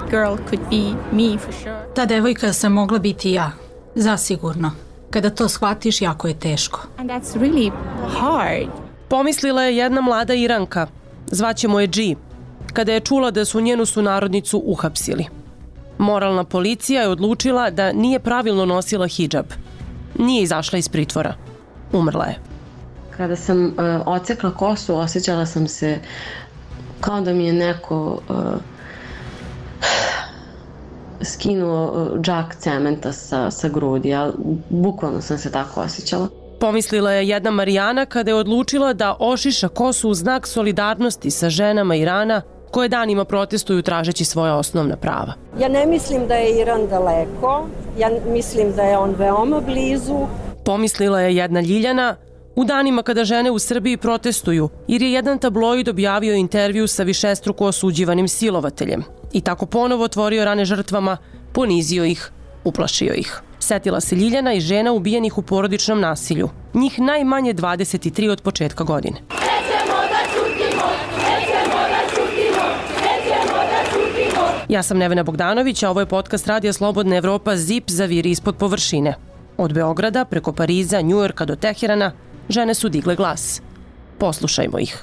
girl could be me for sure. Ta devojka sam mogla biti ja, zasigurno. Kada to shvatiš, jako je teško. And that's really hard. Pomislila je jedna mlada Iranka, zvaćemo je G, kada je čula da su njenu sunarodnicu uhapsili. Moralna policija je odlučila da nije pravilno nosila hidžab. Nije izašla iz pritvora. Umrla je. Kada sam odsekla kosu, osjećala sam se kao da mi je neko skinuo džak cementa sa grudi, ali bukvalno sam se tako osjećala. Pomislila je jedna Marijana kada je odlučila da ošiša kosu u znak solidarnosti sa ženama Irana koje danima protestuju tražeći svoja osnovna prava. Ja ne mislim da je Iran daleko, ja mislim da je on veoma blizu. Pomislila je jedna Ljiljana u danima kada žene u Srbiji protestuju, jer je jedan tabloid objavio intervju sa višestruko osuđivanim silovateljem i tako ponovo otvorio rane žrtvama, ponizio ih, uplašio ih. Setila se Ljiljana i žena ubijenih u porodičnom nasilju. Njih najmanje 23 od početka godine. Ja sam Nevena Bogdanović, a ovo je podcast Radija Slobodna Evropa Zip zaviri ispod površine. Od Beograda, preko Pariza, Njujorka do Teherana, žene su digle glas. Poslušajmo ih.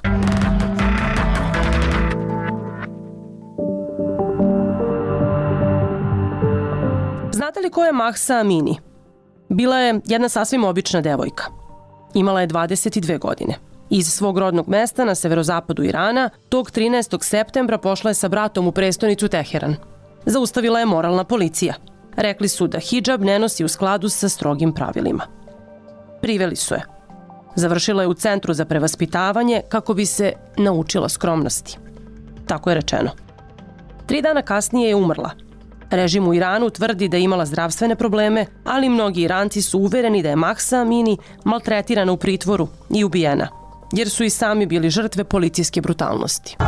Znate li ko je Mahsa Amini? Bila je jedna sasvim obična devojka. Imala je 22 godine. Iz svog rodnog mesta na severozapadu Irana, tog 13. septembra pošla je sa bratom u prestonicu Teheran. Zaustavila je moralna policija. Rekli su da hidžab ne nosi u skladu sa strogim pravilima. Priveli su je. Završila je u centru za prevaspitavanje kako bi se naučila skromnosti. Tako je rečeno. 3 dana kasnije je umrla. Režim u Iranu tvrdi da je imala zdravstvene probleme, ali mnogi Iranci su uvereni da je Mahsa Amini maltretirana u pritvoru i ubijena, jer su i sami bili žrtve policijske brutalnosti.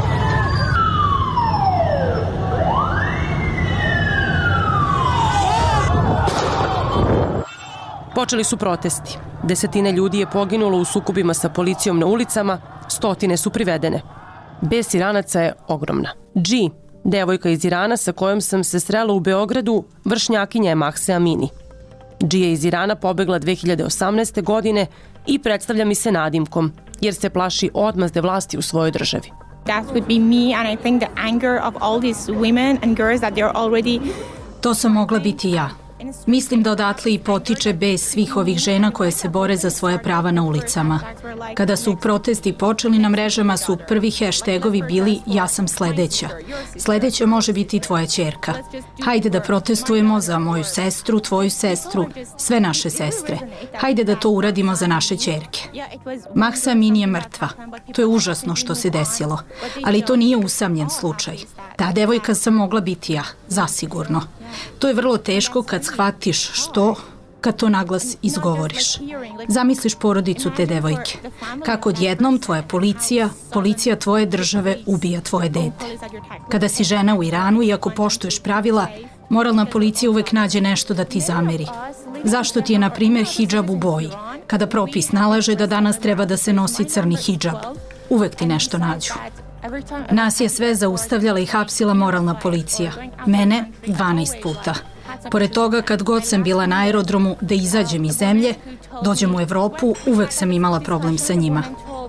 Počeli su protesti. Desetine ljudi je poginulo u sukobima sa policijom na ulicama, stotine su privedene. Bes Iranaca je ogromna. G, devojka iz Irana sa kojom sam se srela u Beogradu, vršnjakinja je Mahse Amini. G je iz Irana pobegla 2018. godine i predstavlja mi se nadimkom, jer se plaši odmazde vlasti u svojoj državi. That would be me, and I think the anger of all these women and girls that they're already... To sam mogla biti ja. Mislim da odatle i potiče bes svih ovih žena koje se bore za svoje prava na ulicama. Kada su protesti počeli na mrežama su prvi hashtagovi bili ja sam sledeća. Sledeća može biti i tvoja ćerka. Hajde da protestujemo za moju sestru, tvoju sestru, sve naše sestre. Hajde da to uradimo za naše ćerke. Mahsa Amini je mrtva. To je užasno što se desilo. Ali to nije usamljen slučaj. Ta devojka sam mogla biti ja, zasigurno. To je vrlo teško kad shvatiš što, kad to naglas izgovoriš. Zamisliš porodicu te devojke. Kako odjednom tvoja policija tvoje države ubija tvoje dete. Kada si žena u Iranu i ako poštuješ pravila, moralna policija uvek nađe nešto da ti zameri. Zašto ti je, na primjer, hidžab u boji? Kada propis nalaže da danas treba da se nosi crni hidžab, uvek ti nešto nađu. Nas je sve zaustavljala i hapsila moralna policija. Mene 12 puta. Pored toga, kad god sam bila na aerodromu da izađem iz zemlje, dođem u Evropu, uvek sam imala problem sa njima.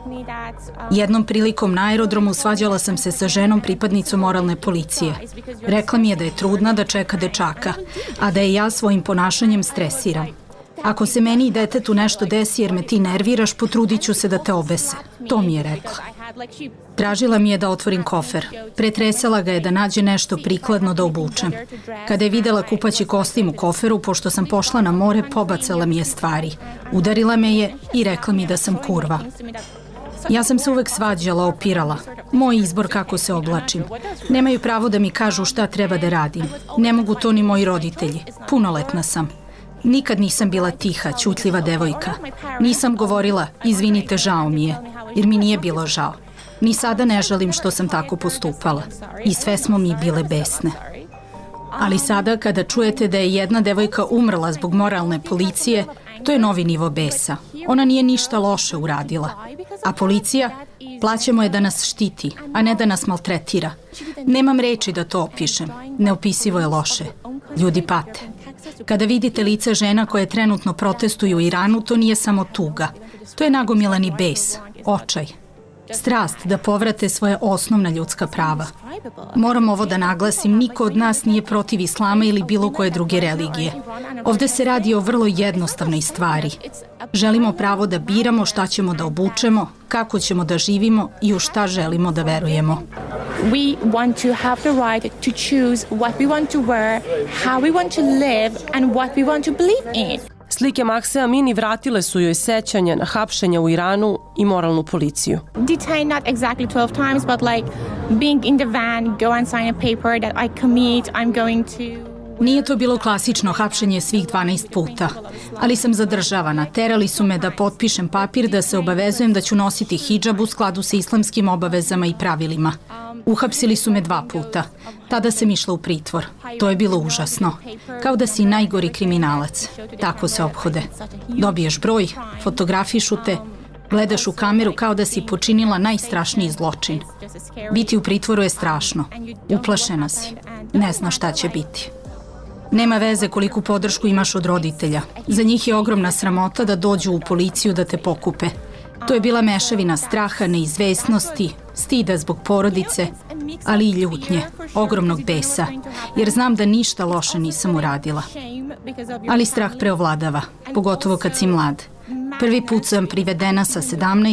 Jednom prilikom na aerodromu svađala sam se sa ženom pripadnicom moralne policije. Rekla mi je da je trudna, da čeka dečaka, a da je ja svojim ponašanjem stresiram. Ako se meni i detetu nešto desi jer me ti nerviraš, potrudit ću se da te obese. To mi je rekla. Tražila mi je da otvorim kofer. Pretresala ga je da nađe nešto prikladno da obučem. Kada je videla kupaći kostim u koferu, pošto sam pošla na more, pobacala mi je stvari. Udarila me je i rekla mi da sam kurva. Ja sam se uvek svađala, opirala. Moj izbor kako se oblačim. Nemaju pravo da mi kažu šta treba da radim. Ne mogu to ni moji roditelji. Punoletna sam. Nikad nisam bila tiha, ćutljiva devojka. Nisam govorila, izvinite, žao mi je, jer mi nije bilo žao. Ni sada ne žalim što sam tako postupala. I sve smo mi bile besne. Ali sada, kada čujete da je jedna devojka umrla zbog moralne policije, To je novi nivo besa. Ona nije ništa loše uradila. A policija? Plaćamo je da nas štiti, a ne da nas maltretira. Nemam reči da to opišem. Neopisivo je loše. Ljudi pate. Kada vidite lice žena koje trenutno protestuju u Iranu, to nije samo tuga. To je nagomilani bes, očaj. Strast da povrate svoje osnovna ljudska prava. Moram ovo da naglasim, niko od nas nije protiv islama ili bilo koje druge religije. Ovde se radi o vrlo jednostavnoj stvari. Želimo pravo da biramo šta ćemo da obučemo, kako ćemo da živimo i u šta želimo da verujemo. We want to have the right to choose what we want to wear, how we want to live and what we want to believe in. Slike Mahse Amini vratile su joj sećanje na hapšenja u Iranu i moralnu policiju. Detained not exactly 12 times, but like being in the van, go and sign a paper that I commit, I'm going to... Nije to bilo klasično hapšenje svih 12 puta, ali sam zadržavana. Terali su me da potpišem papir da se obavezujem da ću nositi hidžab u skladu sa islamskim obavezama i pravilima. Uhapsili su me 2 puta. Tada sam išla u pritvor. To je bilo užasno. Kao da si najgori kriminalac. Tako se ophode. Dobiješ broj, fotografišu te, gledaš u kameru kao da si počinila najstrašniji zločin. Biti u pritvoru je strašno. Uplašena si. Ne znaš šta će biti. Nema veze koliku podršku imaš od roditelja. Za njih je ogromna sramota da dođu u policiju da te pokupe. To je bila mešavina straha, neizvesnosti, stida zbog porodice, ali i ljutnje, ogromnog besa, jer znam da ništa loše nisam uradila. Ali strah preovladava, pogotovo kad si mlad. Prvi put sam privedena sa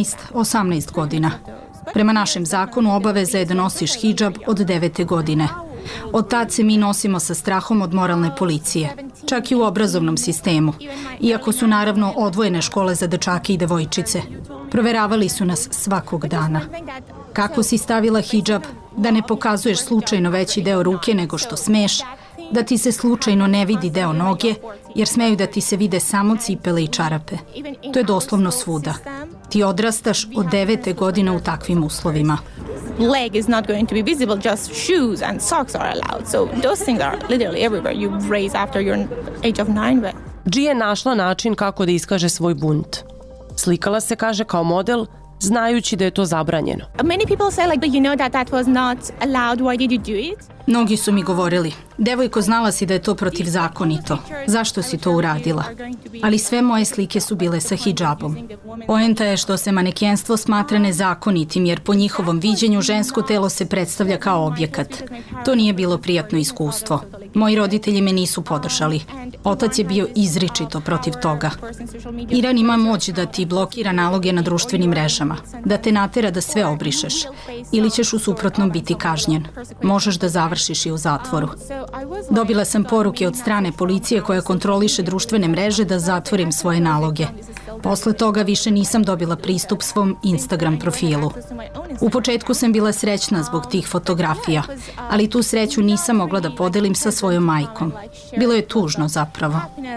18 godina. Prema našem zakonu obaveza je da nosiš hidžab od 9. godine. Od tad se mi nosimo sa strahom od moralne policije, čak i u obrazovnom sistemu, iako su naravno odvojene škole za dečake i devojčice. Proveravali su nas svakog dana. Kako si stavila hidžab, da ne pokazuješ slučajno veći deo ruke nego što smeš, da ti se slučajno ne vidi deo noge, jer smeju da ti se vide samo cipele i čarape. To je doslovno svuda. Ti odrastaš od 9. godine u takvim uslovima. Leg is not going to be visible, just shoes and socks are allowed. So those things are literally everywhere. You raise after your age of 9. But... G je našla način kako da iskaže svoj bunt. Slikala se, kaže, kao model, znajući da je to zabranjeno. Many people say like, but you know that was not allowed, why did you do it? Mnogi su mi govorili, devojko, znala si da je to protivzakonito. Zašto si to uradila? Ali sve moje slike su bile sa hidžabom. Poenta je što se manekenstvo smatra nezakonitim, jer po njihovom viđenju žensko telo se predstavlja kao objekat. To nije bilo prijatno iskustvo. Moji roditelji me nisu podržali. Otac je bio izričito protiv toga. Iran ima moć da ti blokira naloge na društvenim mrežama, da te natera da sve obrišeš, ili ćeš u suprotnom biti kažnjen. Možeš da završiš i u zatvoru. Dobila sam poruke od strane policije koja kontroliše društvene mreže da zatvorim svoje naloge. Posle toga više nisam dobila pristup svom Instagram profilu. U početku sam bila srećna zbog tih fotografija, ali tu sreću nisam mogla da podelim sa svojom majkom. Bilo je tužno zapravo.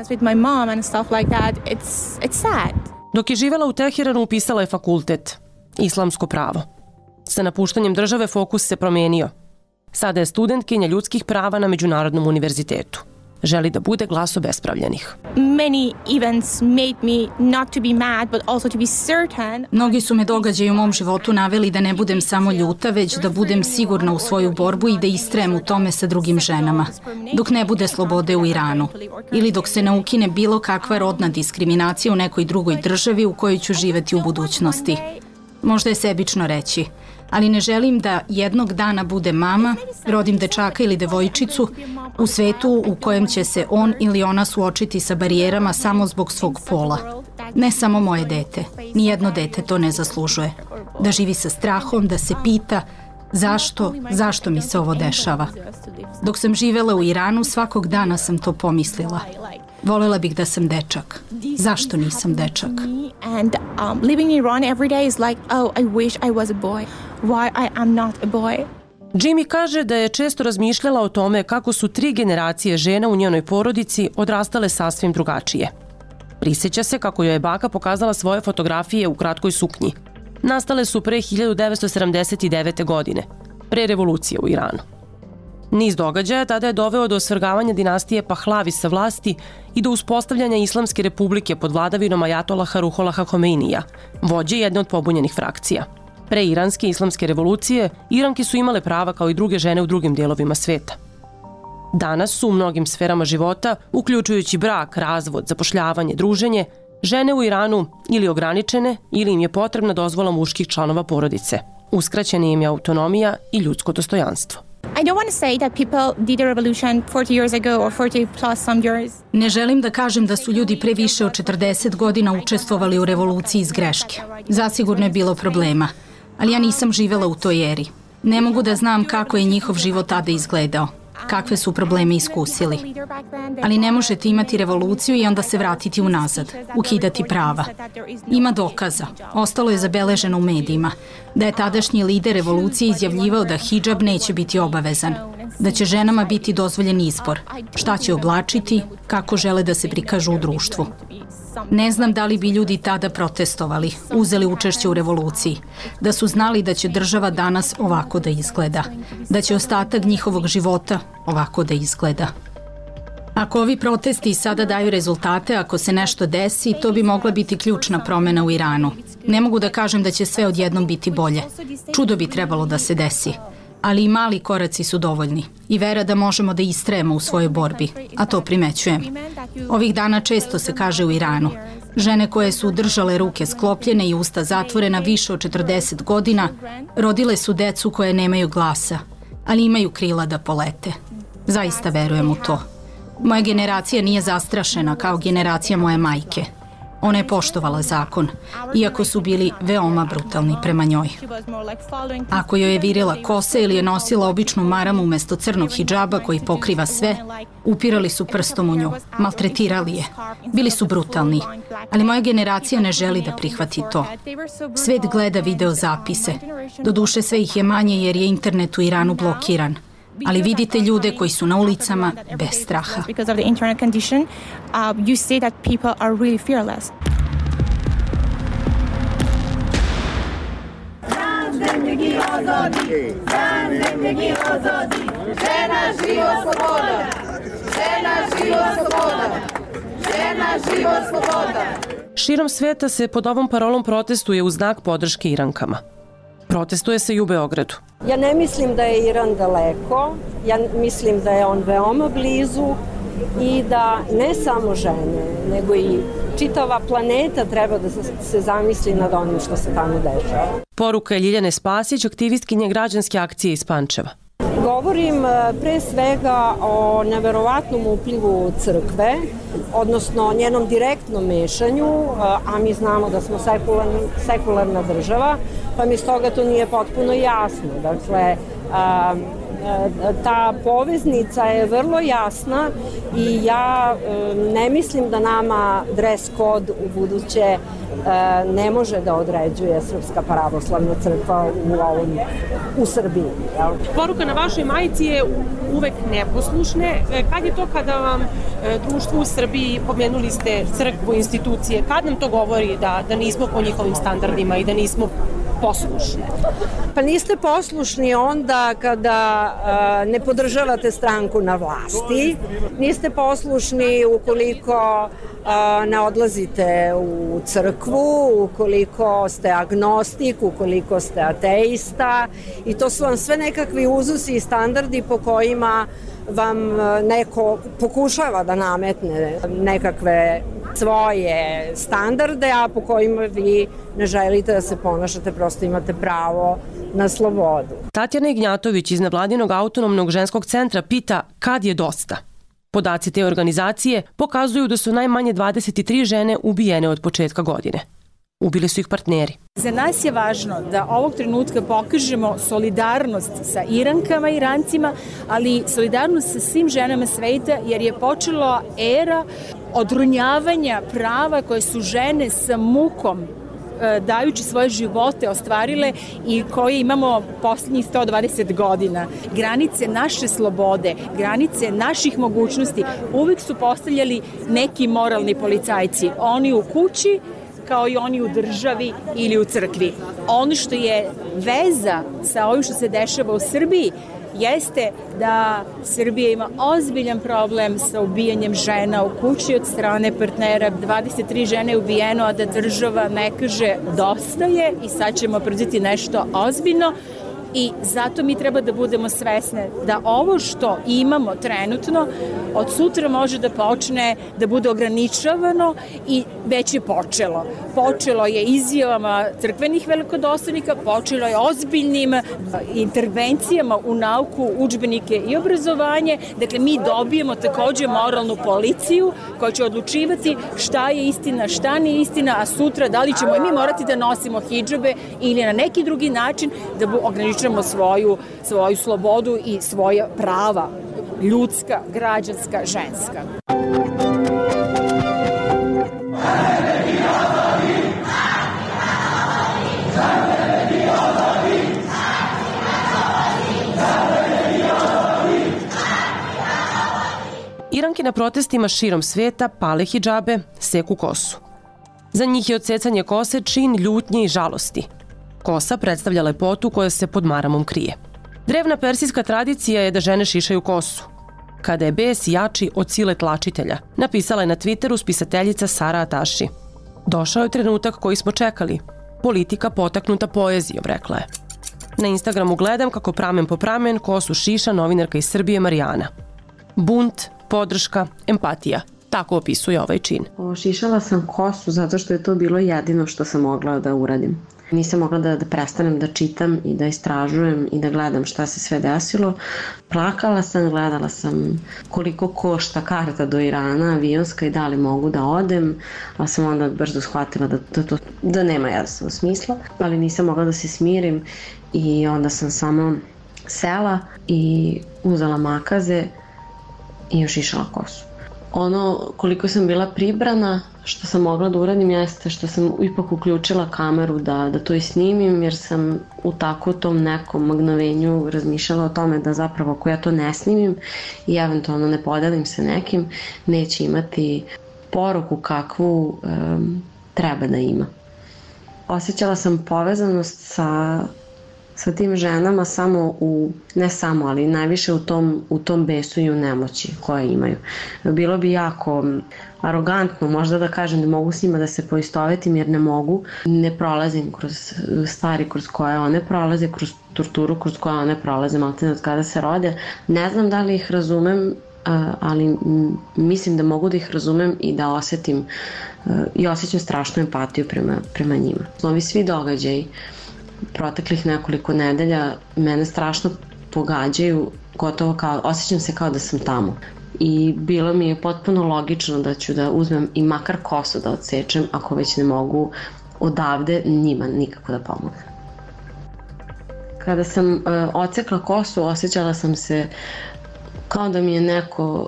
Dok je živela u Teheranu, upisala je fakultet, islamsko pravo. Sa napuštanjem države fokus se promenio. Sada je studentkinja ljudskih prava na Međunarodnom univerzitetu. Želi da bude glas obespravljenih. Mnogi su me događaji u mom životu naveli da ne budem samo ljuta, već da budem sigurna u svoju borbu i da istrajem u tome sa drugim ženama. Dok ne bude slobode u Iranu. Ili dok se ne ukine bilo kakva rodna diskriminacija u nekoj drugoj državi u kojoj ću živeti u budućnosti. Možda je sebično reći, ali ne želim da jednog dana budem mama, rodim dečaka ili devojčicu u svetu u kojem će se on ili ona suočiti sa barijerama samo zbog svog pola. Ne samo moje dete, nijedno dete to ne zaslužuje. Da živi sa strahom, da se pita zašto mi se ovo dešava. Dok sam živela u Iranu, svakog dana sam to pomislila. Volela bih da sam dečak. Zašto nisam dečak? And living in Iran every day is like, oh, I wish I was a boy. Why I am not a boy? Jimmy kaže da je često razmišljala o tome kako su 3 generacije žena u njenoj porodici odrastale sasvim drugačije. Prisjeća se kako joj je baka pokazala svoje fotografije u kratkoj suknji. Nastale su pre 1979. godine, pre revolucije u Iranu. Niz događaja tada je doveo do osvrgavanja dinastije Pahlavi sa vlasti i do uspostavljanja Islamske republike pod vladavinom ajatolaha Ruholaha Homeinija, vođe jedne od pobunjenih frakcija. Pre iranske islamske revolucije, Iranke su imale prava kao i druge žene u drugim dijelovima sveta. Danas su u mnogim sferama života, uključujući brak, razvod, zapošljavanje, druženje, žene u Iranu ili ograničene ili im je potrebna dozvola muških članova porodice. Uskraćena im je autonomija i ljudsko dostojanstvo. I don't want to say that people did a revolution 40 years ago or 40 plus some years. Ne želim da kažem da su ljudi pre više od 40 godina učestvovali u revoluciji iz greške. Zasigurno je bilo problema, ali ja nisam živela u toj eri. Ne mogu da znam kako je njihov život tada izgledao, kakve su probleme iskusili. Ali ne možete imati revoluciju i onda se vratiti unazad, ukidati prava. Ima dokaza, ostalo je zabeleženo u medijima, da je tadašnji lider revolucije izjavljivao da hidžab neće biti obavezan, da će ženama biti dozvoljen izbor, šta će oblačiti, kako žele da se prikažu u društvu. Ne znam da li bi ljudi tada protestovali, uzeli učešće u revoluciji, da su znali da će država danas ovako da izgleda, da će ostatak njihovog života ovako da izgleda. Ako ovi protesti sada daju rezultate, ako se nešto desi, to bi mogla biti ključna promena u Iranu. Ne mogu da kažem da će sve odjednom biti bolje. Čudo bi trebalo da se desi. Ali i mali koraci su dovoljni i vera da možemo da istrajemo u svojoj borbi, a to primećujem. Ovih dana često se kaže u Iranu, žene koje su držale ruke sklopljene i usta zatvorena više od 40 godina, rodile su decu koje nemaju glasa, ali imaju krila da polete. Zaista verujem u to. Moja generacija nije zastrašena kao generacija moje majke. Ona je poštovala zakon, iako su bili veoma brutalni prema njoj. Ako joj je virila kose ili je nosila običnu maramu umesto crnog hidžaba koji pokriva sve, upirali su prstom u nju, maltretirali je. Bili su brutalni, ali moja generacija ne želi da prihvati to. Svet gleda video zapise. Doduše sve ih je manje jer je internet u Iranu blokiran. Ali vidite ljude koji su na ulicama bez straha. Širom sveta se pod ovom parolom protestuje u znak podrške Irankama. Protestuje se i u Beogradu. Ja ne mislim da je Iran daleko, ja mislim da je on veoma blizu i da ne samo žene, nego i čitava planeta treba da se zamisli nad onim što se tamo dešava. Poruka je Ljiljane Spasić, aktivistkinje građanske akcije iz Pančeva. Govorim pre svega o neverovatnom uplivu crkve, odnosno njenom direktnom mešanju, a mi znamo da smo sekularna država, pa mi stoga to nije potpuno jasno. Dakle, ta poveznica je vrlo jasna i ja ne mislim da nama dress code u buduće ne može da određuje Srpska pravoslavna crkva u Srbiji. Poruka na vašoj majici je uvek neposlušne. Kad je to kada vam društvo u Srbiji, pomenuli ste crkvu, institucije, kad nam to govori da nismo po njihovim standardima i da nismo poslušni? Pa niste poslušni onda kada ne podržavate stranku na vlasti, niste poslušni ukoliko ne odlazite u crkvu, ukoliko ste agnostik, ukoliko ste ateista i to su vam sve nekakvi uzusi i standardi po kojima vam neko pokušava da nametne nekakve svoje standarde, a po kojima vi ne želite da se ponašate, prosto imate pravo na slobodu. Tatjana Ignjatović iz nevladinog autonomnog ženskog centra pita kad je dosta. Podaci te organizacije pokazuju da su najmanje 23 žene ubijene od početka godine. Ubili su ih partneri. Za nas je važno da ovog trenutka pokažemo solidarnost sa Irankama i Irancima, ali solidarnost sa svim ženama sveta, jer je počela era odrunjavanja prava koje su žene sa mukom dajući svoje živote ostvarile i koje imamo poslednjih 120 godina. Granice naše slobode, granice naših mogućnosti uvijek su postavljali neki moralni policajci. Oni u kući kao i oni u državi ili u crkvi. Ono što je veza sa ovim što se dešava u Srbiji jeste da Srbija ima ozbiljan problem sa ubijanjem žena u kući od strane partnera. 23 žene je ubijeno, a da država ne kaže dosta je i sad ćemo preduzeti nešto ozbiljno. I zato mi treba da budemo svesne da ovo što imamo trenutno od sutra može da počne da bude ograničavano i već je počelo. Počelo je izjavama crkvenih velikodostojnika, počelo je ozbiljnim intervencijama u nauku, udžbenike i obrazovanje. Dakle, mi dobijemo takođe moralnu policiju koja će odlučivati šta je istina, šta nije istina, a sutra da li ćemo i mi morati da nosimo hidžabe ili na neki drugi način da ograničavamo svoju slobodu i svoja prava, ljudska, građanska, ženska. Iranke na protestima širom sveta pale hidžabe, seku kosu. Za njih je odsecanje kose čin ljutnje i žalosti. Kosa predstavlja lepotu koja se pod maramom krije. Drevna persijska tradicija je da žene šišaju kosu. Kada je bes jači od sile tlačitelja, napisala je na Twitteru spisateljica Sara Ataši. Došao je trenutak koji smo čekali. Politika potaknuta poezijom, rekla je. Na Instagramu gledam kako pramen po pramen kosu šiša novinarka iz Srbije Marijana. Bunt, podrška, empatija. Tako opisuje ovaj čin. Šišala sam kosu zato što je to bilo jedino što sam mogla da uradim. Nisam mogla da prestanem da čitam i da istražujem i da gledam šta se sve desilo. Plakala sam, gledala sam koliko košta karta do Irana, avionska i da li mogu da odem, ali sam onda brzo shvatila da nema jasno smisla, ali nisam mogla da se smirim i onda sam samo sela i uzela makaze i ošišala kosu. Ono koliko sam bila pribrana, što sam mogla da uradim jeste što sam ipak uključila kameru da to i snimim, jer sam u tako tom nekom magnovenju razmišljala o tome da zapravo ako ja to ne snimim i eventualno ne podelim sa nekim, neće imati poruku kakvu treba da ima. Osjećala sam povezanost sa tim ženama ne samo, ali najviše u tom besu i u nemoći koje imaju. Bilo bi jako arogantno možda da kažem da mogu s njima da se poistovetim jer ne mogu. Ne prolazim kroz stvari kroz koje one prolaze, kroz torturu kroz koje one prolaze, maltene od kada se rode. Ne znam da li ih razumem, ali mislim da mogu da ih razumem i da osetim i osjećam strašnu empatiju prema njima. Ovi svi događaji proteklih nekoliko nedelja mene strašno pogađaju, gotovo osjećam se kao da sam tamo. I bilo mi je potpuno logično da ću da uzmem i makar kosu da odsečem, ako već ne mogu odavde njima nikako da pomognem. Kada sam odsekla kosu, osjećala sam se kao da mi je neko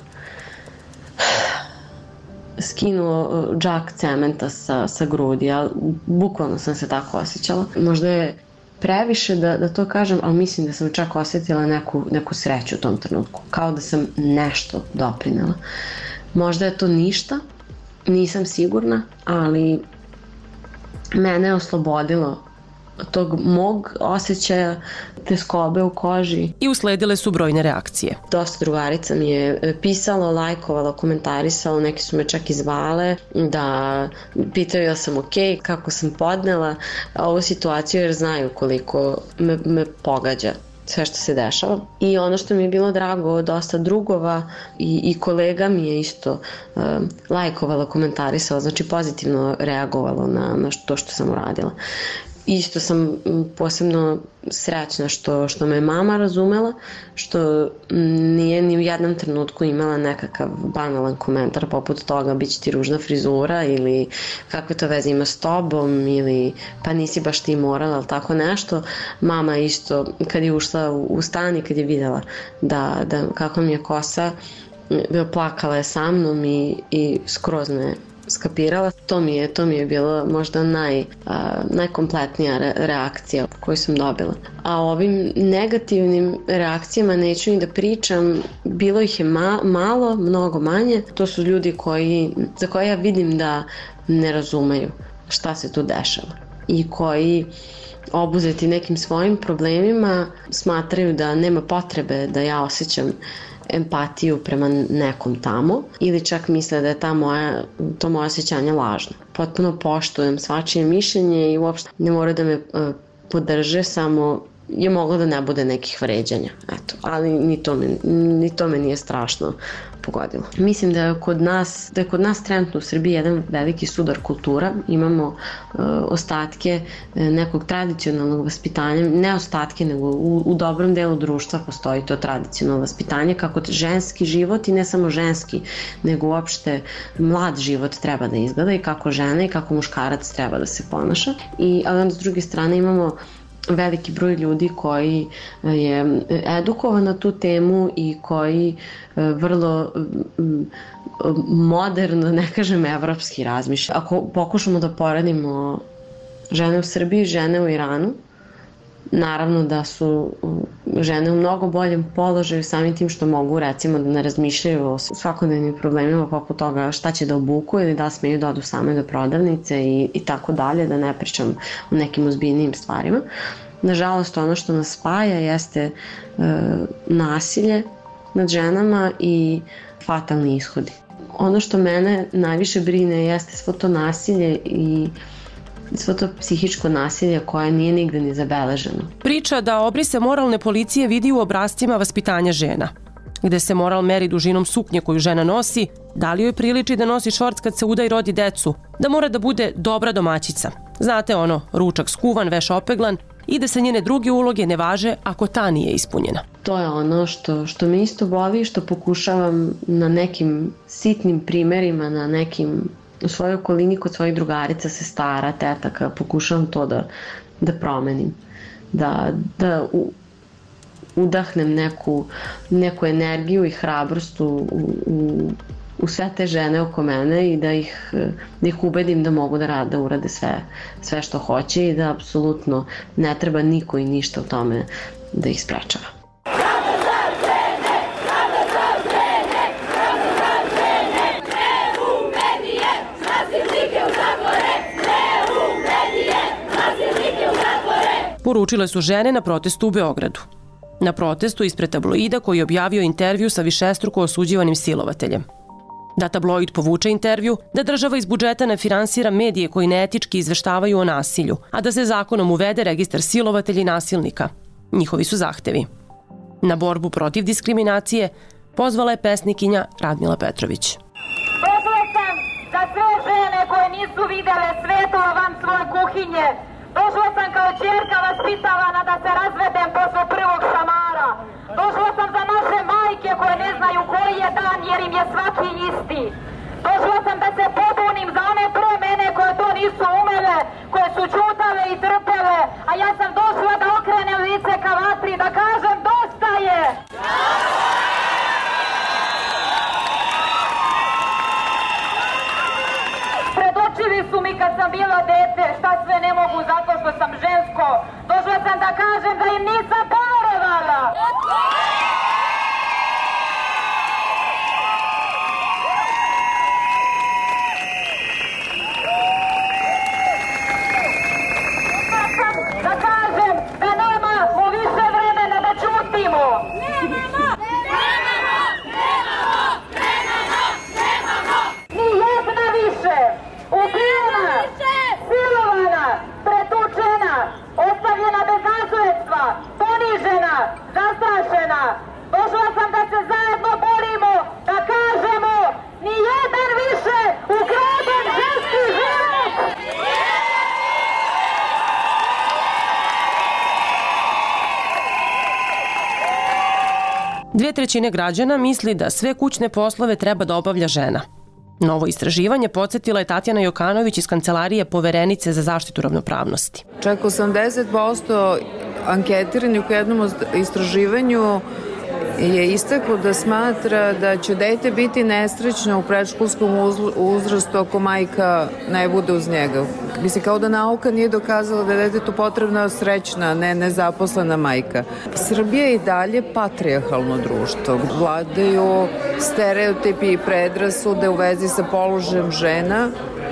skinuo džak cementa sa grudi, ali bukvalno sam se tako osjećala. Možda je previše da to kažem, ali mislim da sam čak osjetila neku sreću u tom trenutku. Kao da sam nešto doprinela. Možda je to ništa, nisam sigurna, ali mene je oslobodilo tog mog osjećaja teskobe u koži. I usledile su brojne reakcije. Dosta drugarica mi je pisalo, lajkovalo, komentarisalo, neki su me čak i zvale da pitaju da sam okej, kako sam podnela ovu situaciju jer znaju koliko me pogađa sve što se dešava. I ono što mi je bilo drago, dosta drugova i kolega mi je isto lajkovalo, komentarisalo, znači pozitivno reagovalo na to što sam uradila. Isto sam posebno srećna što me mama razumela, što nije ni u jednom trenutku imala nekakav banalan komentar poput toga bit će ti ružna frizura ili kakve to veze ima s tobom ili pa nisi baš ti morala ili tako nešto. Mama isto kad je ušla u stan i kad je videla da kako mi je kosa, plakala je sa mnom i skroz me skapirala. To mi je bilo možda najkompletnija reakcija koju sam dobila. A o ovim negativnim reakcijama neću ni da pričam, bilo ih je malo, mnogo manje. To su ljudi za koje ja vidim da ne razumeju šta se tu dešava. i koji obuzeti nekim svojim problemima smatraju da nema potrebe da ja osjećam empatiju prema nekom tamo ili čak misle da je to moje osjećanje lažno. Potpuno poštujem svačije mišljenje i uopšte ne mora da me podrže, samo je moglo da ne bude nekih vređanja. Eto, ali ni to me nije strašno pogodilo. Mislim da je kod nas trenutno u Srbiji jedan veliki sudar kultura. Imamo ostatke nekog tradicionalnog vaspitanja, ne ostatke, nego u dobrom delu društva postoji to tradicionalno vaspitanje, kako ženski život i ne samo ženski, nego uopšte mlad život treba da izgleda i kako žena i kako muškarac treba da se ponaša. Ali onda s druge strane imamo veliki broj ljudi koji je edukovan na tu temu i koji vrlo moderno, ne kažem evropski, razmišlja. Ako pokušamo da poredimo žene u Srbiji i žene u Iranu, naravno da su žene u mnogo boljem položaju samim tim što mogu recimo da ne razmišljaju o svakodnevnim problemima poput toga šta će da obuku ili da smeju da odu same do prodavnice i tako dalje, da ne pričam o nekim ozbiljnijim stvarima. Nažalost, ono što nas spaja jeste nasilje nad ženama i fatalni ishodi. Ono što mene najviše brine jeste svo to nasilje i svo to psihičko nasilje koje nije nigde ni zabeleženo. Priča da obrise moralne policije vidi u obrascima vaspitanja žena, gde se moral meri dužinom suknje koju žena nosi, da li joj priliči da nosi šorc kad se uda i rodi decu, da mora da bude dobra domaćica. Znate ono, ručak skuvan, veš opeglan, i da se njene druge uloge ne važe ako ta nije ispunjena. To je ono što me isto boli i što pokušavam na nekim sitnim primerima, na nekim u svojoj okolini kod svojih drugarica, sestara, tetaka, pokušavam to da promenim. Da udahnem neku energiju i hrabrost u sve te žene oko mene i da ih ubedim da mogu da urade sve što hoće i da apsolutno ne treba niko i ništa u tome da ih sprečava. Poručile su žene na protestu u Beogradu. Na protestu ispred tabloida koji je objavio intervju sa višestruko osuđivanim silovateljem. Da tabloid povuče intervju, da država iz budžeta ne finansira medije koji neetički izveštavaju o nasilju, a da se zakonom uvede registar silovatelja i nasilnika. Njihovi su zahtevi. Na borbu protiv diskriminacije pozvala je pesnikinja Radmila Petrović. Došla sam za sve žene koje nisu videle svetlo van svoje kuhinje. Došla sam kao ćerka vaspitavana da se razvedem posle prvog šamara. Došla sam za naše majke koje ne znaju koji je dan jer im je svaki isti. Došla sam da se pobunim za one pre mene koje to nisu umele, koje su ćutale i trpele, a ja sam došla da okrenem lice ka vatri, da kažem dosta je! Predočili su mi kad sam bila dete šta sve ne mogu zato što sam žensko. Došla sam da kažem da im nisam poverovala. Došla sam da kažem da nemamo više vremena da ćutimo. Ni jedna više. Ubijena, silovana, pretučena, ostavljena bez nasledstva, ponižena, zastrašena. Došla sam da se zajedno borimo, da kažemo ni jedan više ukraden ženski život! 2/3 građana misli da sve kućne poslove treba da obavlja žena. Novo istraživanje podsjetila je Tatjana Jokanović iz Kancelarije Poverenice za zaštitu ravnopravnosti. Čak 80% anketiranih u jednom istraživanju je istaklo da smatra da će dete biti nesrećno u predškolskom uzrastu ako majka ne bude uz njega. Mislim, kao da nauka nije dokazala da je detetu potrebna srećna, ne nezaposlena majka. Srbija je i dalje patrijarhalno društvo. Vladaju stereotipi i predrasude u vezi sa položajem žena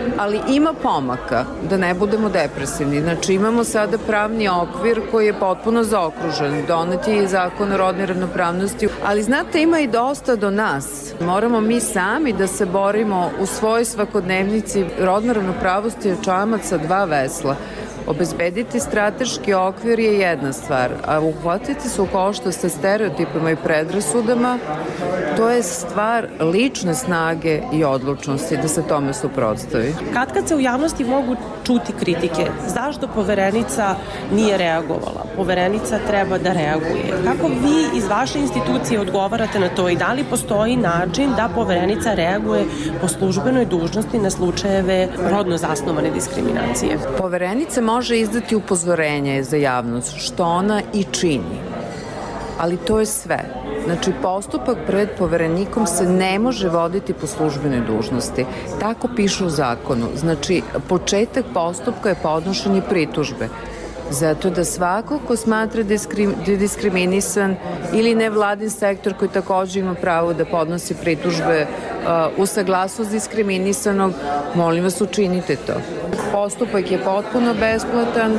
ali ima pomaka, da ne budemo depresivni. Znači imamo sada pravni okvir koji je potpuno zaokružen, donet je i zakon o rodnoj ravnopravnosti, ali znate, ima i dosta do nas. Moramo mi sami da se borimo u svojoj svakodnevnici. Rodna ravnopravnost je čamac sa dva vesla. Obezbediti strateški okvir je jedna stvar, a uhvatiti se u koštac sa stereotipima i predrasudama, to je stvar lične snage i odlučnosti da se tome suprotstavi. Kad se u javnosti mogu čuti kritike, zašto Poverenica nije reagovala? Poverenica treba da reaguje. Kako vi iz vaše institucije odgovarate na to i da li postoji način da Poverenica reaguje po službenoj dužnosti na slučajeve rodno zasnovane diskriminacije? Poverenica može izdati upozorenje za javnost, što ona i čini. Ali to je sve. Znači, postupak pred Poverenikom se ne može voditi po službenoj dužnosti. Tako piše u zakonu. Znači, početak postupka je podnošenje pritužbe. Zato da svako ko smatra da je diskriminisan ili nevladin sektor koji takođe ima pravo da podnosi pritužbe u saglasnost diskriminisanog, molim vas, učinite to. Postupak je potpuno besplatan,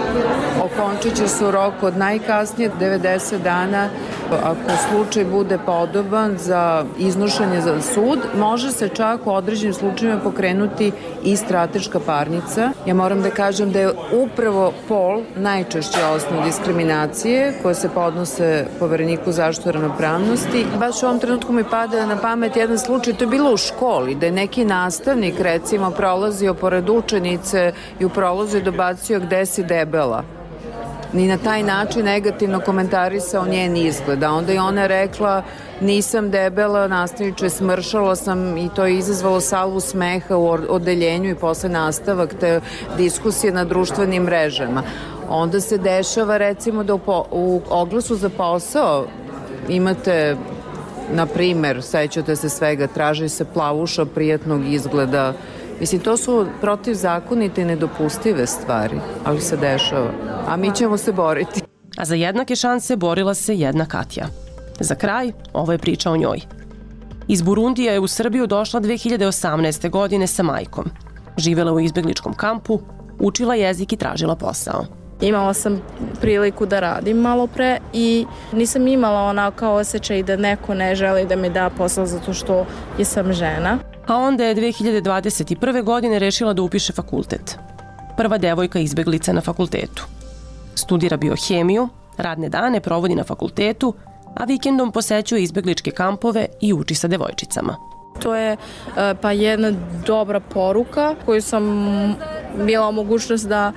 okončit će se u roku od najkasnije 90 dana. Ako slučaj bude podoban za iznošenje za sud, može se čak u određenim slučajima pokrenuti i strateška parnica. Ja moram da kažem da je upravo pol najčešće osnov diskriminacije koje se podnose Povereniku zaštite ravnopravnosti. Baš u ovom trenutku mi pada na pamet jedan slučaj, to je bilo u školi, da je neki nastavnik recimo prolazio pored učenice i u prolazu je dobacio gde si debela. Ni na taj način negativno komentarisao njen izgled. A onda je ona rekla nisam debela, nastavniče, smršala sam i to je izazvalo salvu smeha u odeljenju i posle nastavak te diskusije na društvenim mrežama. Onda se dešava recimo da u oglasu za posao imate, na primer, sećate se svega, traži se plavuša prijatnog izgleda. Mislim, to su protivzakonite i nedopustive stvari, ali se dešava. A mi ćemo se boriti. A za jednake šanse borila se jedna Katja. Za kraj, ovo je priča o njoj. Iz Burundija je u Srbiju došla 2018. godine sa majkom. Živela u izbegličkom kampu, učila jezik i tražila posao. Imala sam priliku da radim malo pre i nisam imala onako osjećaj da neko ne želi da mi da posao zato što sam žena. A onda je 2021. godine rešila da upiše fakultet. Prva devojka izbeglica na fakultetu. Studira biohemiju, radne dane provodi na fakultetu, a vikendom posećuje izbegličke kampove i uči sa devojčicama. To je pa jedna dobra poruka koju sam bila mogućnost da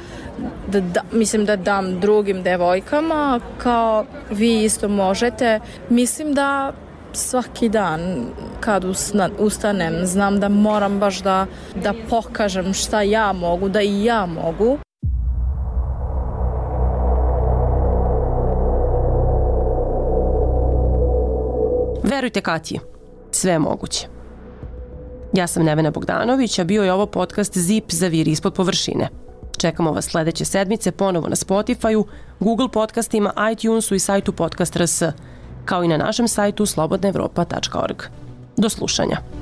dam drugim devojkama, kao vi isto možete. Mislim da svaki dan kad ustanem znam da moram baš da pokažem šta ja mogu, da i ja mogu. Verujte Katji, sve je moguće. Ja sam Nevena Bogdanović, a bio je ovo podcast Zip za viri ispod površine. Čekamo vas sledeće sedmice ponovo na Spotify-u, Google podcastima, iTunesu i sajtu Podcast.rs, kao i na našem sajtu slobodnaevropa.org. Do slušanja.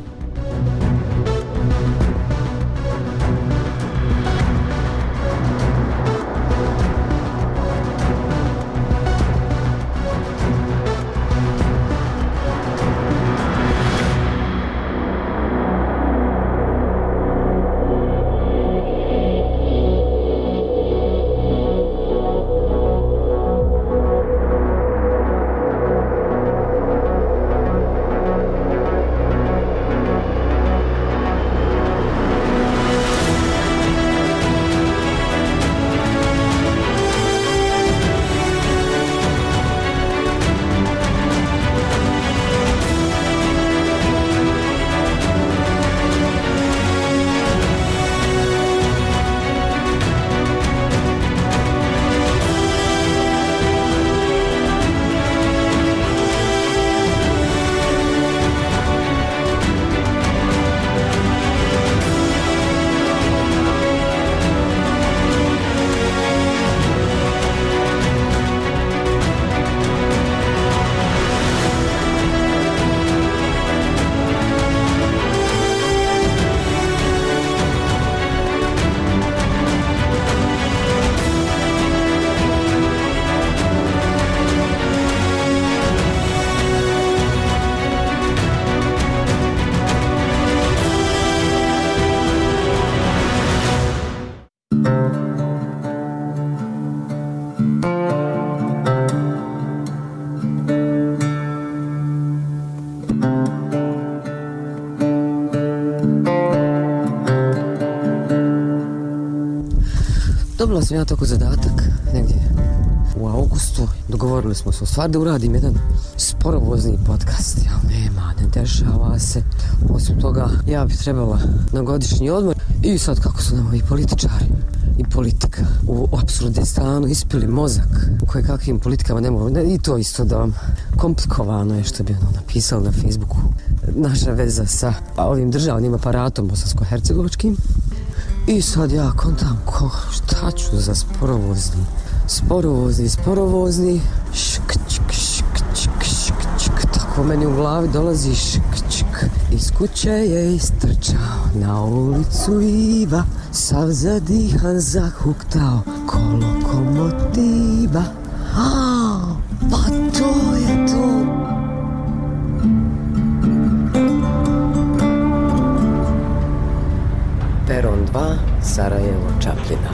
Dobila sam ja tako zadatak negdje u augustu. Dogovorili smo se u stvari da uradim jedan sporovozni podcast. Ne dešava se. Osim toga, ja bi trebala na godišnji odmor. I sad kako su nam ovi političari i politika u Apsurdistanu ispili mozak u koje kakvim politikama ne mogu. I to isto da vam komplikovano je što bi napisali na Facebooku. Naša veza sa ovim državnim aparatom bosansko-hercegovačkim. I sad ja kontam šta ću za sporovozni tako meni u glavi dolazi iz kuće je istrčao na ulicu Iva, sav zadihan zahuktao ko lokomotiva. Pa to je to. Peron 2, Sarajevo, Čapljina.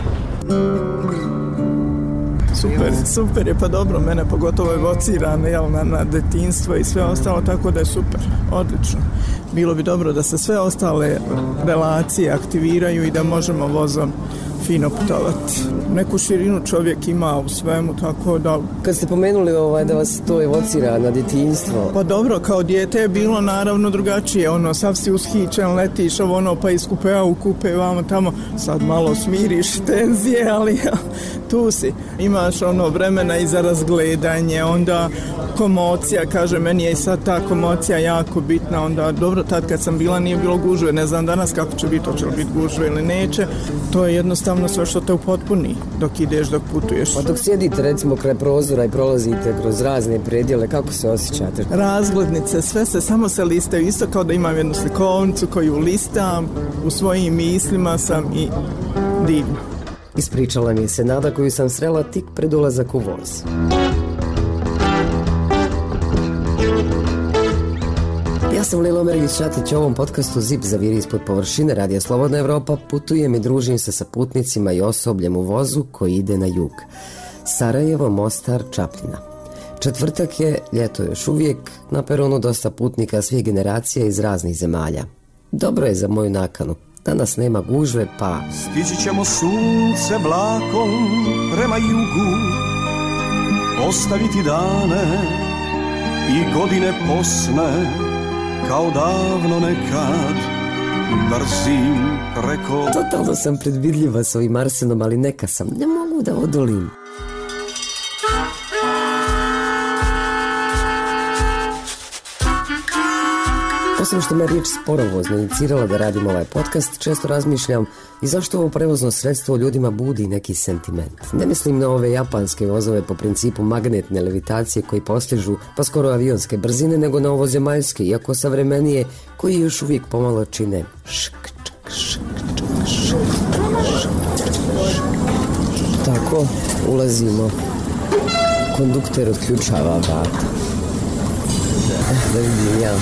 Super je, pa dobro, mene pogotovo evocira na detinjstvo i sve ostalo, tako da je super, odlično. Bilo bi dobro da se sve ostale relacije aktiviraju i da možemo vozom fino putovati. Neku širinu čovjek ima u svemu, tako da... Kad ste pomenuli da vas to evocira na detinjstvo... Pa dobro, kao dijete je bilo naravno drugačije, sav si ushićen, letiš pa iz kupea u kupe, vamo tamo, sad malo smiriš tenzije, ali tu si. Imaš vremena i za razgledanje, onda komocija, kaže, meni je i sad ta komocija jako bitna, onda dobro, tad kad sam bila nije bilo gužve, ne znam danas kako će biti, hoće li biti gužve ili neće, to je jednostavno sve što te upotpuni dok ideš, dok putuješ. Pa dok sjedite recimo kraj prozora i prolazite kroz razne predjele, kako se osjećate? Razglednice, sve samo se listaju, isto kao da imam jednu slikovnicu koju listam, u svojim mislima sam i divno. Ispričala mi je se Nada koju sam srela tik pred ulazak u voz. Ja sam Lilo Mergić-Šatić, u ovom podcastu Zip zaviri ispod površine Radija Slobodna Evropa, putujem i družim se sa putnicima i osobljem u vozu koji ide na jug. Sarajevo, Mostar, Čapljina. Četvrtak je, ljeto još uvijek, na peronu dosta putnika svih generacija iz raznih zemalja. Dobro je za moju nakanu. Danas nema gužve, pa... Stići ćemo sunce vlakom prema jugu, ostaviti dane i godine posne, kao davno nekad, brzim preko... Totalno sam predvidljiva s ovim Arsenom, ali neka sam, ne mogu da odolim. Osim što me riječ sporovozno inicirala da radim ovaj podcast, često razmišljam i zašto ovo prevozno sredstvo ljudima budi neki sentiment. Ne mislim na ove japanske vozove po principu magnetne levitacije koji postižu pa skoro avionske brzine, nego na ovozemaljske, iako savremenije, koji još uvijek pomalo čine Tako, ulazimo. Kondukter otključava vrata. Da vidim ja.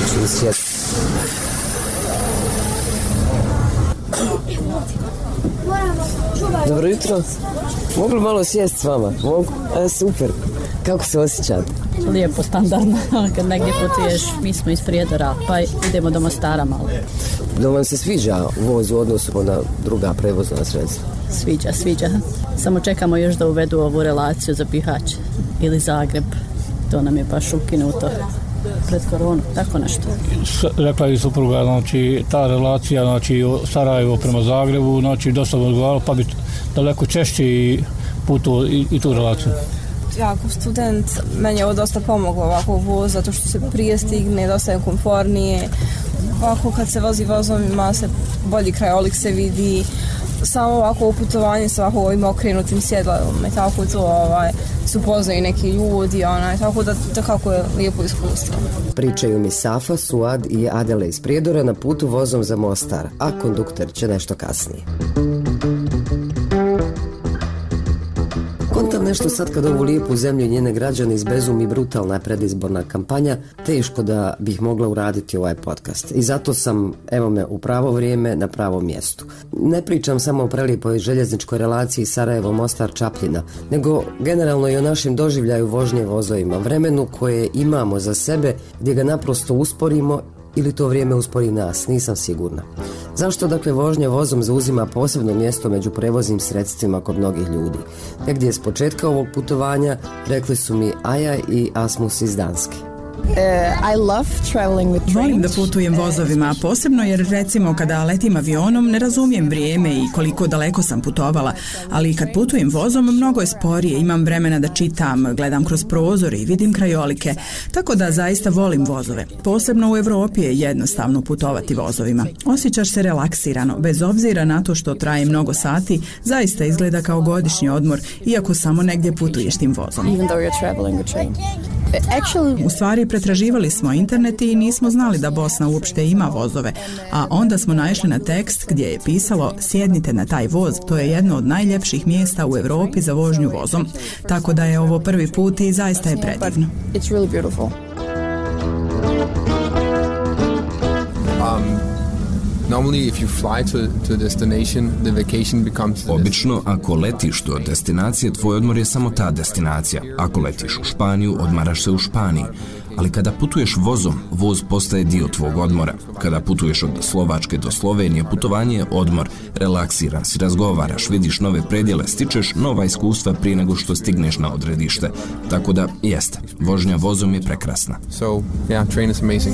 Dobro jutro. Mogu li malo sjest s vama? Mogu? Super. Kako se osjećate? Lijepo, standardno. Kad negdje putuješ, mi smo iz Prijedora, pa idemo do Mostara malo. Da vam se sviđa voz u odnosu na druga prevozna sredstva? Sviđa. Samo čekamo još da uvedu ovu relaciju za Bihać ili Zagreb. To nam je baš ukinuto pred koronu, tako nešto. Rekla je supruga, znači ta relacija, znači Sarajevo prema Zagrebu, znači dosta bi odgovaralo, pa bi daleko češće putu i tu relaciju. Ja kao student, meni je ovo dosta pomoglo ovako voz, zato što se prije stigne, dosta je komfornije. Ovako kad se vozi vozom ima se bolji krajolik se vidi, samo ovako u putovanje sa ovako ovim okrenutim sjedalom i tako to se upoznaju neki ljudi, tako da kako je lijepo iskustvo. Pričaju mi Safa, Suad i Adele iz Prijedora na putu vozom za Mostar, a kondukter će nešto kasnije. Kontam nešto sad kad ovu lijepu zemlju i njene građane izbezumi brutalna predizborna kampanja, teško da bih mogla uraditi ovaj podcast. I zato sam, evo me, u pravo vrijeme na pravom mjestu. Ne pričam samo o prelijepoj željezničkoj relaciji Sarajevo-Mostar-Čapljina, nego generalno i o našem doživljaju vožnje vozovima, vremenu koje imamo za sebe, gdje ga naprosto usporimo ili to vrijeme uspori nas, nisam sigurna. Zašto dakle vožnja vozom zauzima posebno mjesto među prevoznim sredstvima kod mnogih ljudi? Negdje s početka ovog putovanja rekli su mi Aja i Asmus iz Danske. Volim da putujem vozovima, posebno jer recimo kada letim avionom ne razumijem vrijeme i koliko daleko sam putovala, ali kad putujem vozom mnogo je sporije, imam vremena da čitam, gledam kroz prozor i vidim krajolike, tako da zaista volim vozove. Posebno u Evropi je jednostavno putovati vozovima. Osjećaš se relaksirano, bez obzira na to što traje mnogo sati, zaista izgleda kao godišnji odmor, iako samo negdje putuješ tim vozom. U stvari pretraživali smo internet i nismo znali da Bosna uopšte ima vozove, a onda smo naišli na tekst gdje je pisalo sjednite na taj voz, to je jedno od najljepših mjesta u Evropi za vožnju vozom. Tako da je ovo prvi put i zaista je predivno. Obično, ako letiš do destinacije, tvoj odmor je samo ta destinacija. Ako letiš u Španiju, odmaraš se u Španiji. Ali kada putuješ vozom, voz postaje dio tvog odmora. Kada putuješ od Slovačke do Slovenije, putovanje je odmor. Relaksiran si, razgovaraš, vidiš nove predjele, stičeš nova iskustva prije nego što stigneš na odredište. Tako da, jeste, vožnja vozom je prekrasna. Train is amazing.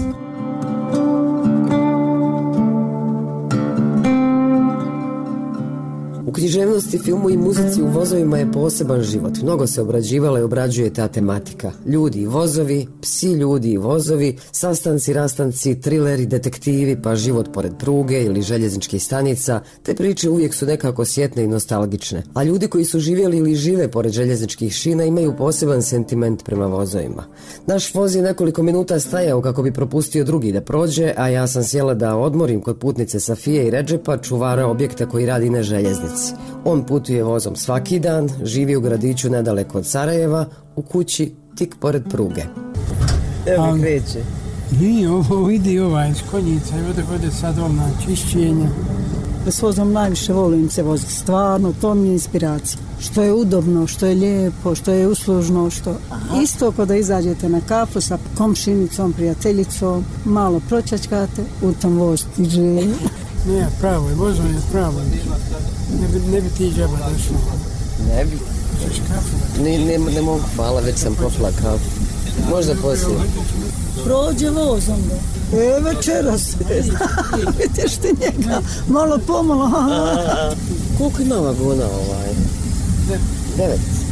U književnosti, filmu i muzici u vozovima je poseban život. Mnogo se obrađivala i obrađuje ta tematika. Ljudi i vozovi, psi, ljudi i vozovi, sastanci, rastanci, trileri, detektivi, pa život pored pruge ili željezničkih stanica. Te priče uvijek su nekako sjetne i nostalgične. A ljudi koji su živjeli ili žive pored željezničkih šina imaju poseban sentiment prema vozovima. Naš voz je nekoliko minuta stajao kako bi propustio drugi da prođe, a ja sam sjela da odmorim kod putnice Safije i Redžepa, čuvara objekta koji radi na željeznici. On putuje vozom svaki dan, živi u gradiću nedaleko od Sarajeva, u kući tik pored pruge. Evo mi kreće. Nije, ovo ide ovaj iz Konjica i ode sad na čišćenje. S vozom najviše volim se voziti, stvarno, to mi je inspiracija. Što je udobno, što je lijepo, što je uslužno, što isto kada izađete na kafu sa komšinicom, prijateljicom, malo pročačkate, u tom voz stiže. Ne, pravo je, vozom je pravo. Ne bi ti džaba došao. Ne bi. Češ kafu? Ne mogu, hvala, već sam popila kafu. Možda poslije. Prođe vozom, da. Večeras. Vidiš ti njega, malo pomalo. Koliko ima vagona ovaj? 9.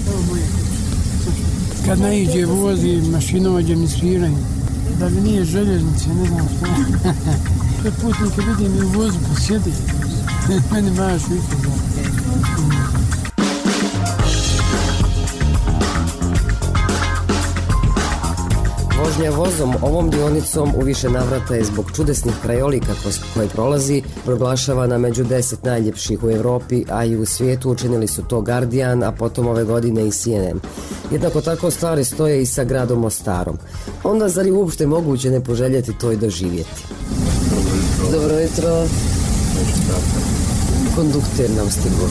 Kad naiđe vozi, mašinovođe mi sviraju. Da li nije željeznice, ne znam što. Kad putnike vidim i u vozu posjedi. Meni baš vidim. Vožnja vozom ovom dionicom u više navrata je zbog čudesnih krajolika koje prolazi proglašavana među 10 najljepših u Evropi, a i u svijetu. Učinili su to Guardian, a potom ove godine i CNN. Jednako tako stvari stoje i sa gradom Mostarom. Onda zar je uopšte moguće ne poželjeti to i doživjeti? Dobro jutro. Kondukter nam stigo.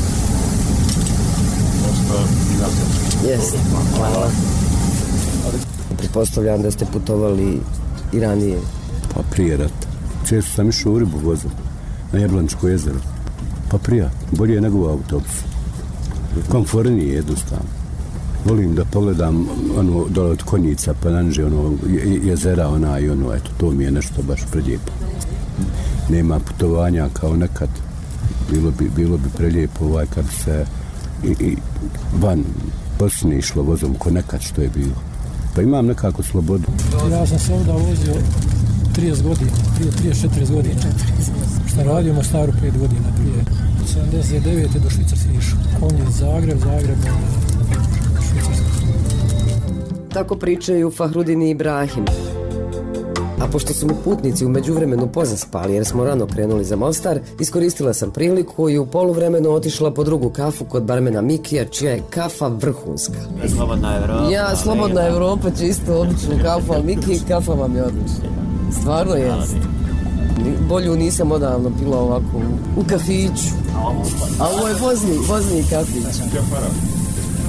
Jeste, hvala. Pretpostavljam da ste putovali i ranije. Pa prije rata. Često sam išao u ribu vozom na Jablančko jezero. Pa prije, bolje je nego u autobusu. Komfornije jednostavno. Volim da pogledam ono dole od Konjica pa nanže ono jezera i eto, to mi je nešto baš prelijepo. Nema putovanja kao nekad. Bilo bi prelijepo kad se i van Bosne išlo vozom ko nekad što je bilo. Pa imam nekako slobodu. Ja sam se ovdje vozio 30 godina, prije 34 godina. Šta radio u Mostaru 5 godina prije. 79. do Švicarske išao. Konjic, Zagreb, Švicarska. Tako pričaju Fahrudin i Ibrahim. A pošto su mi putnici u međuvremenu pozaspali jer smo rano krenuli za Mostar, iskoristila sam priliku i u poluvremenu otišla po drugu kafu kod barmena Mikija, čija je kafa vrhunska. Slobodna Evropa. Ja, Slobodna Evropa, čisto običnu kafu, ali Mikija kafa vam je odlična. Stvarno jest. Bolju nisam odavno pila ovako u kafiću. A ovo je vozni kafić.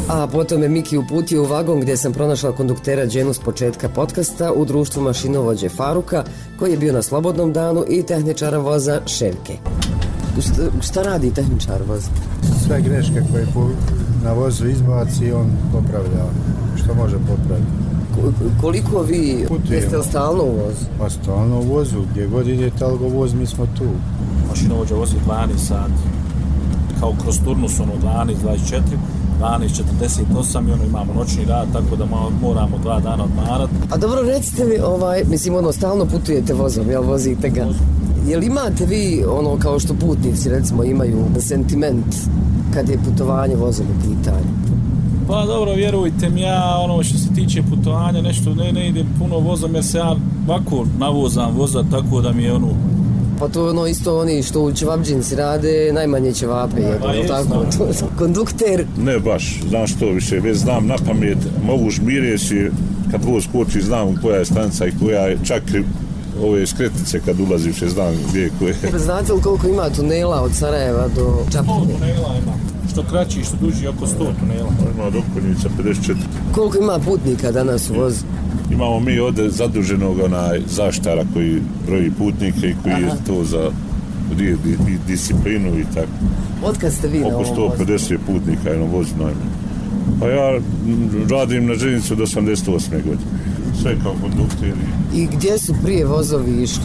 A potom je Miki uputio u vagon gdje sam pronašla konduktera Đenu s početka podcasta u društvu mašinovođe Faruka, koji je bio na slobodnom danu, i tehničara voza Ševke. Šta radi tehničar voza? Sve greške koje na vozu izbaci, on popravlja što može popraviti. Koliko vi jeste stalno u vozu? Pa stalno u vozu, gdje god idete algovoz, mi smo tu. Mašinovođa vozi 12 sati, kao kroz turnus, 12-24, 12-48 i imamo noćni rad, tako da moramo 2 dana odmarati. A dobro, recite mi, stalno putujete vozom, jel vozite ga? Jel imate vi kao što putnici recimo imaju sentiment kad je putovanje vozom u pitanju? Pa dobro, vjerujte mi, ja što se tiče putovanja nešto ne idem puno vozom jer se ja ovako navozam voza tako da mi je Pa to isto oni što u ćevapđinci rade, najmanje ćevape je, tako? Kondukter? Ne baš, znaš što više, već znam na pamet, mogu žmireći kad voz koči, znam koja je stanica i koja je, čak ove skretnice kad ulaziš, znam gdje je koje. Znate li koliko ima tunela od Sarajeva do Čapljine? 100 tunela ima, što kraći, što duži, oko 100 tunela. Ima od Okonjica 54. Koliko ima putnika danas u vozu? Imamo mi ovdje zaduženog zaštara koji broji putnike i koji je to za disciplinu i tako. Otkad ste vi na ovom vozu? Oko 150 putnika je na vozu najmanje. Pa ja radim na željeznici od 88. godine. Sve kao kondukteri. I gdje su prije vozovi išli?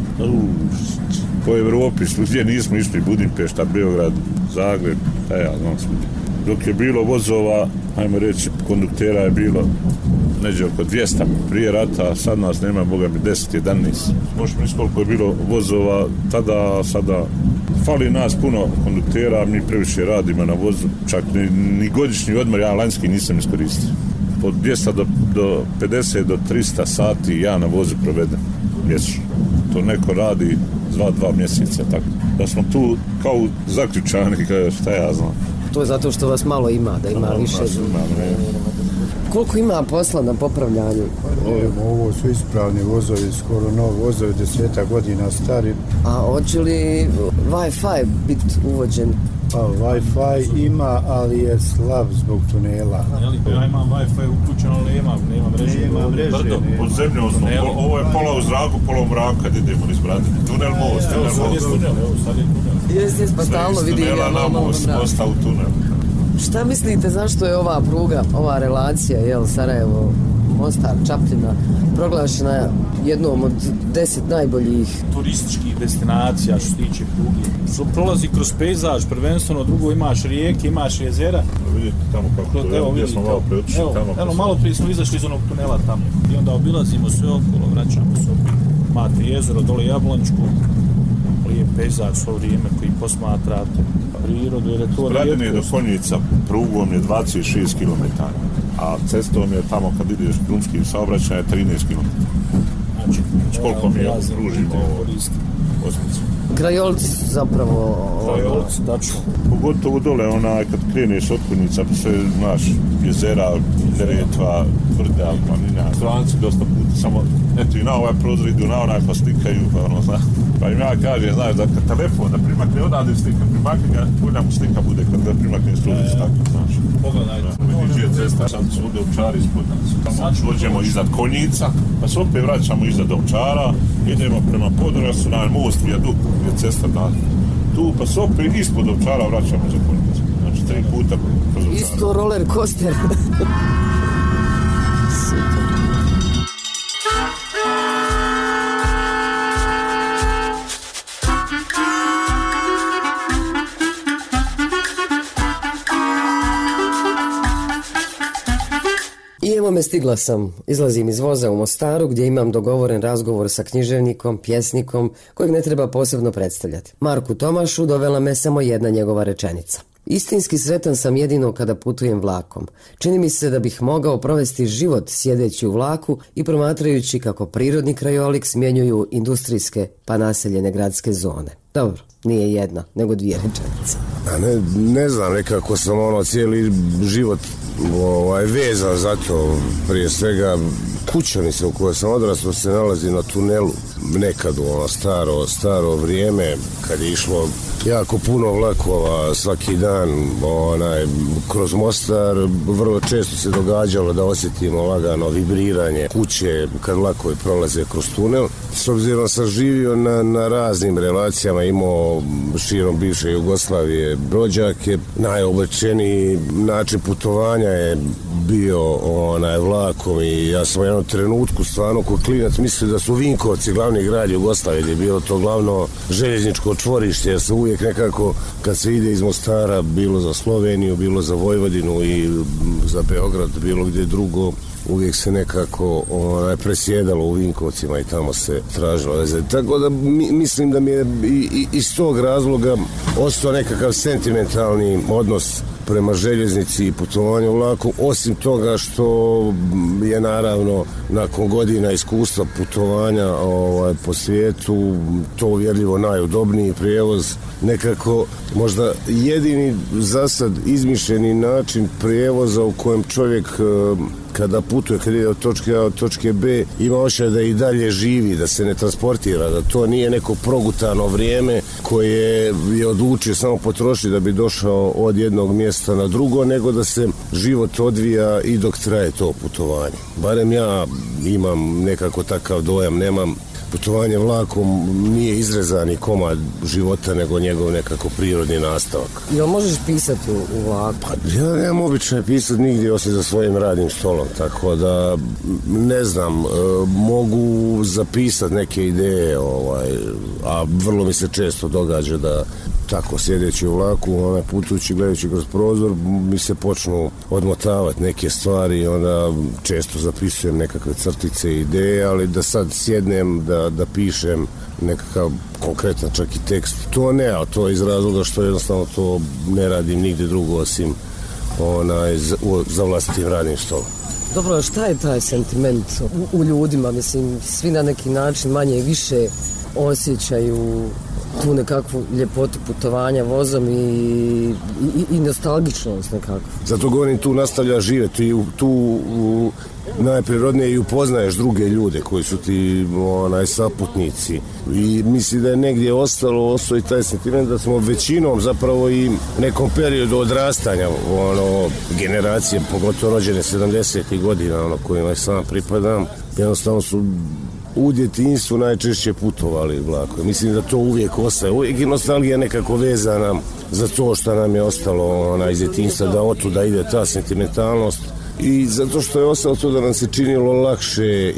Po Evropi, gdje nismo išli, Budimpešta, Beograd, Zagreb, dok je bilo vozova, ajmo reći, konduktera je bilo neđe oko 200 prije rata, a sad nas nema, boga mi, 10-11. Možeš misliti koliko je bilo vozova tada, sada. Fali nas puno konduktera, mi previše radimo na vozu, čak ni godišnji odmor, ja lanjski nisam iskoristio. Od 200 do 50 do 300 sati ja na vozu provedem mjesečno. To neko radi 2 mjeseca, tako. Da smo tu kao zaključani, šta ja znam. To je zato što vas malo ima, da ima više. Koliko ima posla na popravljanju? Ovo su ispravni vozovi, skoro novi vozovi, 10 godina stari. A hoće li Wi-Fi biti uvođen? Pa Wi-Fi ima, ali je slab zbog tunela. Ja imam Wi-Fi uključeno, ali nema mreže. Pod zemljom smo, ovo je pola u zraku, pola u mraku kad idemo iz Brade. Tunel most. Jeste, pa stalno vidim ja na most, mosta u tunel. Šta mislite, zašto je ova pruga, ova relacija, Sarajevo, Mostar, Čapljina, proglašena jednom od 10 najboljih turističkih destinacija što se tiče pruge? Prolazi kroz pejzaž, prvenstveno, drugo imaš rijeke, imaš jezera. Vidite tamo kako to je, gdje smo malo preotišli tamo. Evo, malo prije smo izašli iz onog tunela tamo i onda obilazimo sve okolo, vraćamo se opet. Imate jezero, dole Jablončku, lijep pejzaž svo vrijeme koji posmatrate prirodu, jer je to Bradine do Konjica prugom je 26 km, a cestom je tamo kad ideš drumskim saobraćajem 13 km. Znači, koliko mi pružimo osmicu. Krajolci zapravo... Krajolci, tačno. Pogotovo dole, kad kreneš od Konjica, pa sve, znaš, jezera, Neretva, Brda, planina. Stranci dosta puta, samo, eto i na ovaj prozor idu, na onaj pa slikaju, pa znaš. Pa im ja kažem, znaš, da kad telefon, da primakne odavde slika, primakne ga, bolja mu slika bude kad ga primakne struzić, tako, znaš. Pogledajte. Vidiš je cesta, sad su ovdje Ovčari ispod nas. Tamo dođemo iznad Konjica, pa se opet vraćamo iznad Ovčara, idemo prema Podravcu, na most, vijadukt, je cesta tu, pa se opet ispod Ovčara vraćamo za Konjicu. Znači 3 puta kroz Ovčara. Isto roller coaster. Super. I evo me, stigla sam. Izlazim iz voza u Mostaru gdje imam dogovoren razgovor sa književnikom, pjesnikom, kojeg ne treba posebno predstavljati. Marku Tomašu dovela me samo jedna njegova rečenica. Istinski sretan sam jedino kada putujem vlakom. Čini mi se da bih mogao provesti život sjedeći u vlaku i promatrajući kako prirodni krajolik smjenjuju industrijske pa naseljene gradske zone. Dobro, nije jedna, nego 2 rečenice. Ne znam, nekako sam cijeli život vezan za to. Prije svega kućanica u kojoj sam odrastao se nalazi na tunelu. Nekad u ono staro vrijeme kad je išlo jako puno vlakova svaki dan kroz Mostar, vrlo često se događalo da osjetimo lagano vibriranje kuće kad vlakovi prolaze kroz tunel. S obzirom sam živio na raznim relacijama, imao širom bivše Jugoslavije rođake, najobičajeniji način putovanja je bio vlakom i ja sam u jednom trenutku stvarno ko klinac mislio da su Vinkovci glavni grad Jugoslavije, gdje je bilo to glavno željezničko čvorište, jer se uvijek nekako kad se ide iz Mostara, bilo za Sloveniju, bilo za Vojvodinu i za Beograd, bilo gdje drugo, uvijek se nekako presjedalo u Vinkovcima i tamo se tražilo veze. Tako da mislim da mi je iz tog razloga ostao nekakav sentimentalni odnos prema željeznici i putovanju vlakom, osim toga što je naravno nakon godina iskustva putovanja po svijetu to uvjerljivo najudobniji prijevoz, nekako možda jedini zasad izmišljeni način prijevoza u kojem čovjek kada putuje, kada ide od točke A do točke B, ima osjećaj da i dalje živi, da se ne transportira, da to nije neko progutano vrijeme koje je odlučio samo potrošiti da bi došao od jednog mjesta na drugo, nego da se život odvija i dok traje to putovanje. Barem ja imam nekako takav dojam, nemam putovanje vlakom nije izrezani komad života, nego njegov nekako prirodni nastavak. Jel možeš pisati u vlaku? Pa ja nemam običaj pisati nigdje osim za svojim radnim stolom, tako da ne znam, mogu zapisati neke ideje, a vrlo mi se često događa da tako sjedeći u vlaku, putujući, gledajući kroz prozor, mi se počnu odmotavati neke stvari, onda često zapisujem nekakve crtice i ideje, ali da sad sjednem da pišem nekakav konkretan čak i tekst, to ne, a to je iz razloga što jednostavno to ne radim nigdje drugo osim za vlastitim radnim stolom. Dobro, šta je taj sentiment u ljudima? Mislim, svi na neki način manje i više osjećaju tu nekakvu ljepotu putovanja vozom i nostalgičnost nekako. Zato govorim, tu nastavlja živjeti, tu najprirodnije i upoznaješ druge ljude koji su ti saputnici i mislim da je negdje ostao i taj sentiment da smo većinom zapravo i nekom periodu odrastanja generacije, pogotovo rođene 70. godina kojima sam pripadam, jednostavno su u djetinjstvu najčešće putovali vlakom. Mislim da to uvijek ostaje. Uvijek je nostalgija nekako vezana za to što nam je ostalo iz djetinjstva, da otuda ide ta sentimentalnost. I zato što je ostalo to da nam se činilo lakše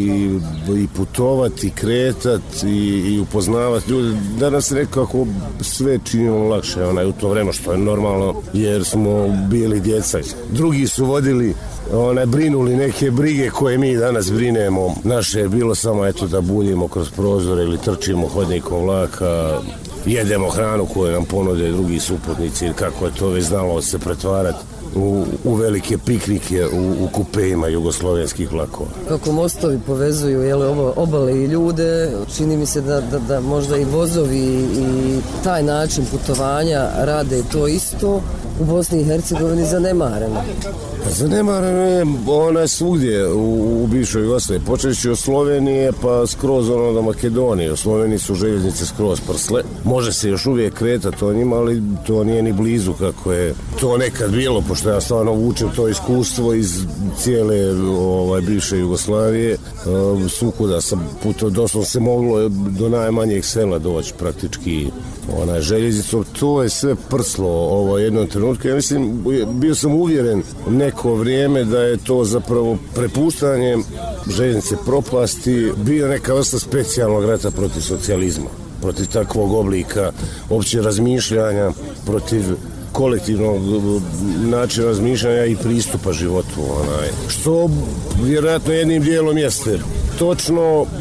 i putovati, i kretati i upoznavati ljude, da nam se nekako sve činilo lakše u to vreme, što je normalno jer smo bili djeca. Drugi su vodili brinuli neke brige koje mi danas brinemo. Naše je bilo samo da buljimo kroz prozore ili trčimo hodnikom vlaka, jedemo hranu koju nam ponude drugi suputnici, kako je to već znalo se pretvarati u velike piknike u kupeima jugoslovenskih vlakova. Kako mostovi povezuju obale i ljude, čini mi se da možda i vozovi i taj način putovanja rade to isto u Bosni i Hercegovini zanemareno. Zanemareno je ona svugdje u bivšoj Jugoslaviji, počeći od Slovenije pa skroz do Makedonije. U Sloveniji su željeznice skroz prsle. Može se još uvijek kretati o njima, ali to nije ni blizu kako je to nekad bilo, pošto ja stvarno vučem to iskustvo iz cijele bivše Jugoslavije. Svukuda sam puto, doslovno se moglo do najmanjeg sela doći praktički željeznicom. To je sve prslo jednom trenutku. Ja mislim, bio sam uvjeren neko vrijeme da je to zapravo prepuštanje željeznice propasti bio neka vrsta specijalnog rata protiv socijalizma, protiv takvog oblika opće razmišljanja, protiv kolektivnog načina razmišljanja i pristupa životu, što vjerojatno jednim dijelom jeste točno,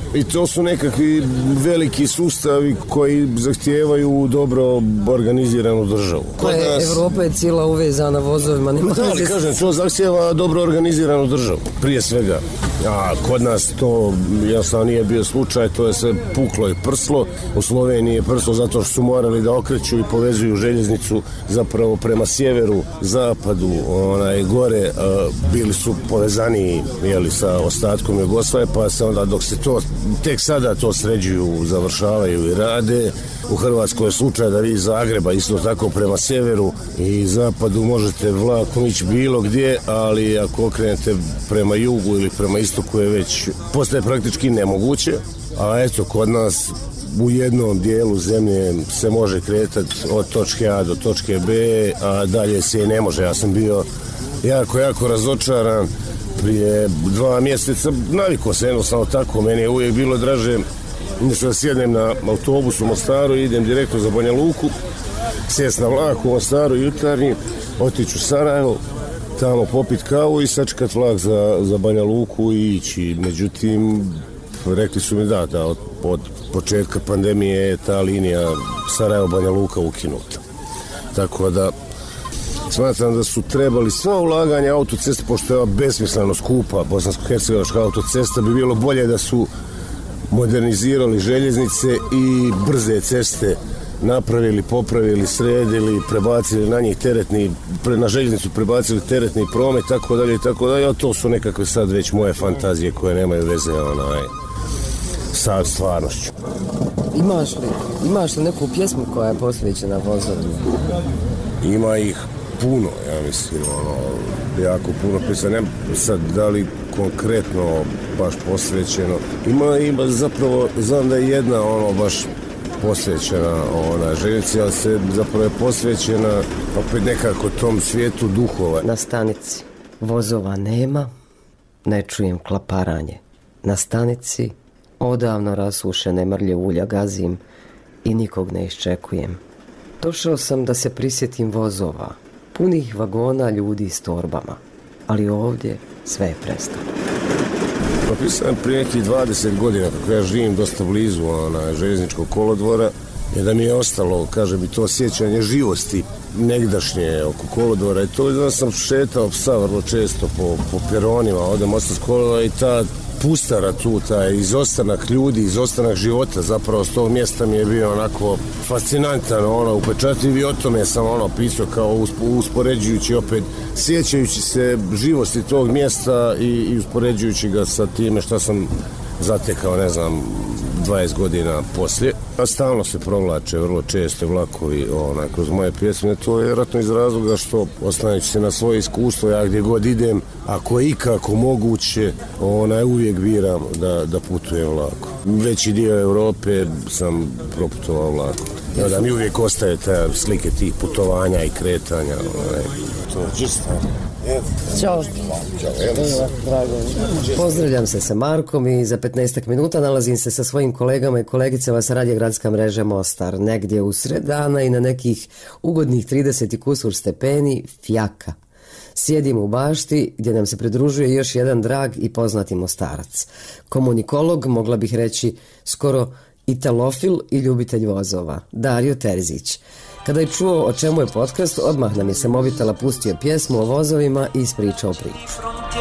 I to su nekakvi veliki sustavi koji zahtijevaju dobro organiziranu državu. Evropa je cijela uvezana vozovima. Ali kažem, to zahtijeva dobro organiziranu državu, prije svega. A kod nas to jasno nije bio slučaj, to je sve puklo i prslo. U Sloveniji je prslo zato što su morali da okreću i povezuju željeznicu zapravo prema sjeveru, zapadu, gore, bili su povezani sa ostatkom Jugoslavije, pa se onda dok se to tek sada to sređuju, završavaju i rade. U Hrvatskoj je slučaj da vi iz Zagreba isto tako prema sjeveru i zapadu možete vlakom ići bilo gdje, ali ako okrenete prema jugu ili prema istoku je već postaje praktički nemoguće. A eto, kod nas u jednom dijelu zemlje se može kretati od točke A do točke B, a dalje se i ne može. Ja sam bio jako razočaran prije 2 mjeseca, navikao se jednostavno tako, meni je uvijek bilo draže da sjednem na autobus u Mostaru i idem direktno za Banja Luku, sjest na vlak u Mostaru jutarnji, otići u Sarajevo, tamo popit kavu i sačekat vlak za Banja Luku i ići. Međutim, rekli su mi da od početka pandemije je ta linija Sarajevo-Banja Luka ukinuta. Tako da smatram da su trebali sva ulaganja autoceste, pošto je ova besmisleno skupa bosansko-hercegovačka autocesta, bi bilo bolje da su modernizirali željeznice i brze ceste napravili, popravili, sredili, prebacili na njih na željeznicu prebacili teretni promet, tako dalje, a to su nekakve sad već moje fantazije koje nemaju veze sa stvarnošću. Imaš li neku pjesmu koja je posvećena vozovima? Ima ih puno, ja mislim, jako puno pjesma, ne sad da li konkretno baš posvećeno. Ima zapravo, znam da je jedna baš posvećena željeznici, ali se zapravo je posvećena opet nekako tom svijetu duhova. Na stanici vozova nema, ne čujem klaparanje. Na stanici odavno rasušene mrlje ulja gazim i nikog ne iščekujem. Došao sam da se prisjetim vozova, punih vagona ljudi s torbama, ali ovdje sve je prestalo. Propisam prije nekih 20 godina, kako ja živim dosta blizu željezničkog kolodvora, je da mi je ostalo, kaže bi, to sjećanje živosti negdašnje oko kolodvora i to da sam šetao psa vrlo često po peronima, ovdje Mostarskog kolodvora i ta pustara tu, taj izostanak ljudi, izostanak života zapravo s tog mjesta mi je bio onako fascinantan, upečatljiv i o tome sam pisao kao uspoređujući opet, sjećajući se živosti tog mjesta i uspoređujući ga sa time što sam zatekao, 20 godina poslije. Stalno se provlače vrlo često vlakovi kroz moje pjesme. To je vjerojatno iz razloga što, oslanjajući se na svoje iskustvo, ja gdje god idem, ako je ikako moguće, uvijek biram da putujem vlakom. Veći dio Europe sam proputovao vlakom. Da mi uvijek ostaje te slike tih putovanja i kretanja. To je čisto. Ćao. Pozdravljam se sa Markom i za 15 minuta nalazim se sa svojim kolegama i kolegicama sa radija Gradska mreža Mostar. Negdje u sred dana i na nekih ugodnih 30 i kusur stepeni fjaka. Sjedim u bašti gdje nam se pridružuje još jedan drag i poznati Mostarac. Komunikolog, mogla bih reći skoro italofil i ljubitelj vozova, Dario Terzić. Kada je čuo o čemu je podcast, odmah nam je sa mobitela pustio pjesmu o vozovima i ispričao priču.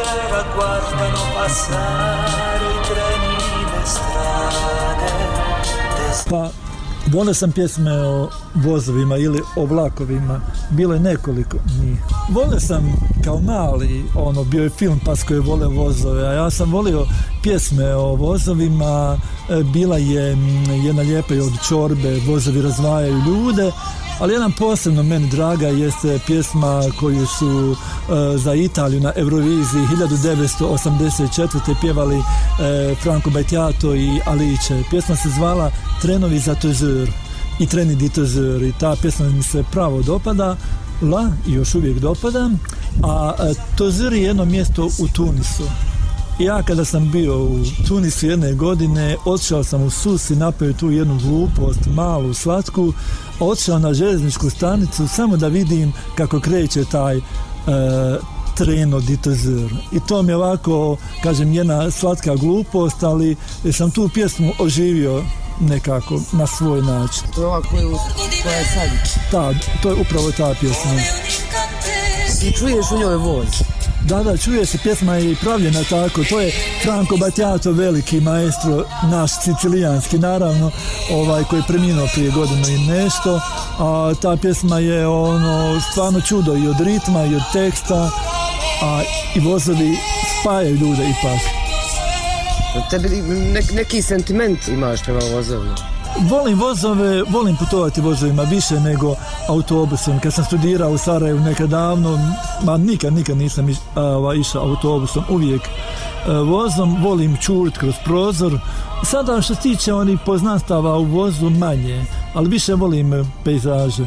Pa, volio sam pjesme o vozovima ili o vlakovima, bilo je nekoliko njih. Volio sam kao mali, bio je film Pas koji je volio vozove, a ja sam volio pjesme o vozovima, bila je jedna lijepa i od Čorbe, vozovi razvajaju ljude, ali jedan posebno meni draga jeste pjesma koju su za Italiju na Euroviziji 1984. pjevali Franco Battiato i Alice. Pjesma se zvala Trenovi za Tozur i Treni di Tozur i ta pjesma mi se pravo dopada i još uvijek dopada, a Tozur je jedno mjesto u Tunisu. Ja kada sam bio u Tunisu jedne godine, otišao sam u Sus i napravio tu jednu glupost, malu, slatku, otišao na željezničku stanicu samo da vidim kako kreće Treno di tesoro. I to mi je ovako, kažem, jedna slatka glupost, ali sam tu pjesmu oživio nekako na svoj način. To je ova koja je sad? To je upravo ta pjesma. I čuješ u njoj voz? Da, čuje se, pjesma je i pravljena tako, to je Franco Battiato, veliki maestro, naš sicilijanski naravno, koji je preminuo prije godinu i nešto, a ta pjesma je stvarno čudo i od ritma i od teksta, a i vozovi spajaju ljude ipak. Tebi neki sentiment imaš prema vozovima? Volim vozove, volim putovati vozovima više nego autobusom. Kad sam studirao u Sarajevu nekad davno, nikad nisam išao autobusom, uvijek vozom, volim čurit kroz prozor. Sada što se tiče onih poznanstava u vozu manje, ali više volim pejzaže.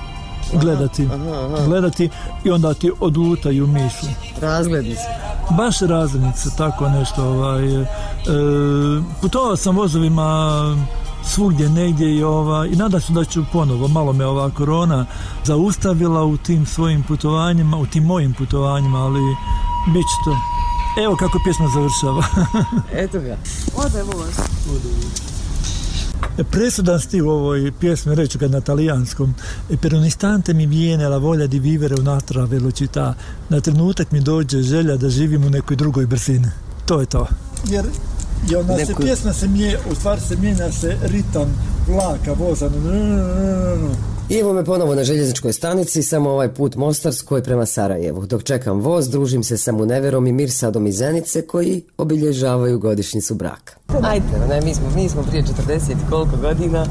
Gledati i onda ti odlutaju misli. Razglednice. Baš razglednice, tako nešto. Putovao sam vozovima svugdje negdje i nadam se da ću ponovo. Malo me ova korona zaustavila u tim svojim putovanjima, u tim mojim putovanjima, ali bit će to. Evo kako pjesma završava. Eto ga. Ode voz. Presudan stil u ovoj pjesmi, reću ga na talijanskom. Per un istante mi viene la voglia di vivere un'altra velocità. Na trenutak mi dođe želja da živim u nekoj drugoj brzini. To je to. Jer pjesma se mijenja se ritam vlaka, voza. I evo me ponovo na željezničkoj stanici, samo ovaj put Mostarskoj prema Sarajevu. Dok čekam voz, družim se sa Muneverom i Mirsadom iz Zenice koji obilježavaju godišnjicu braka. Ajde, mi smo prije 40 koliko godina?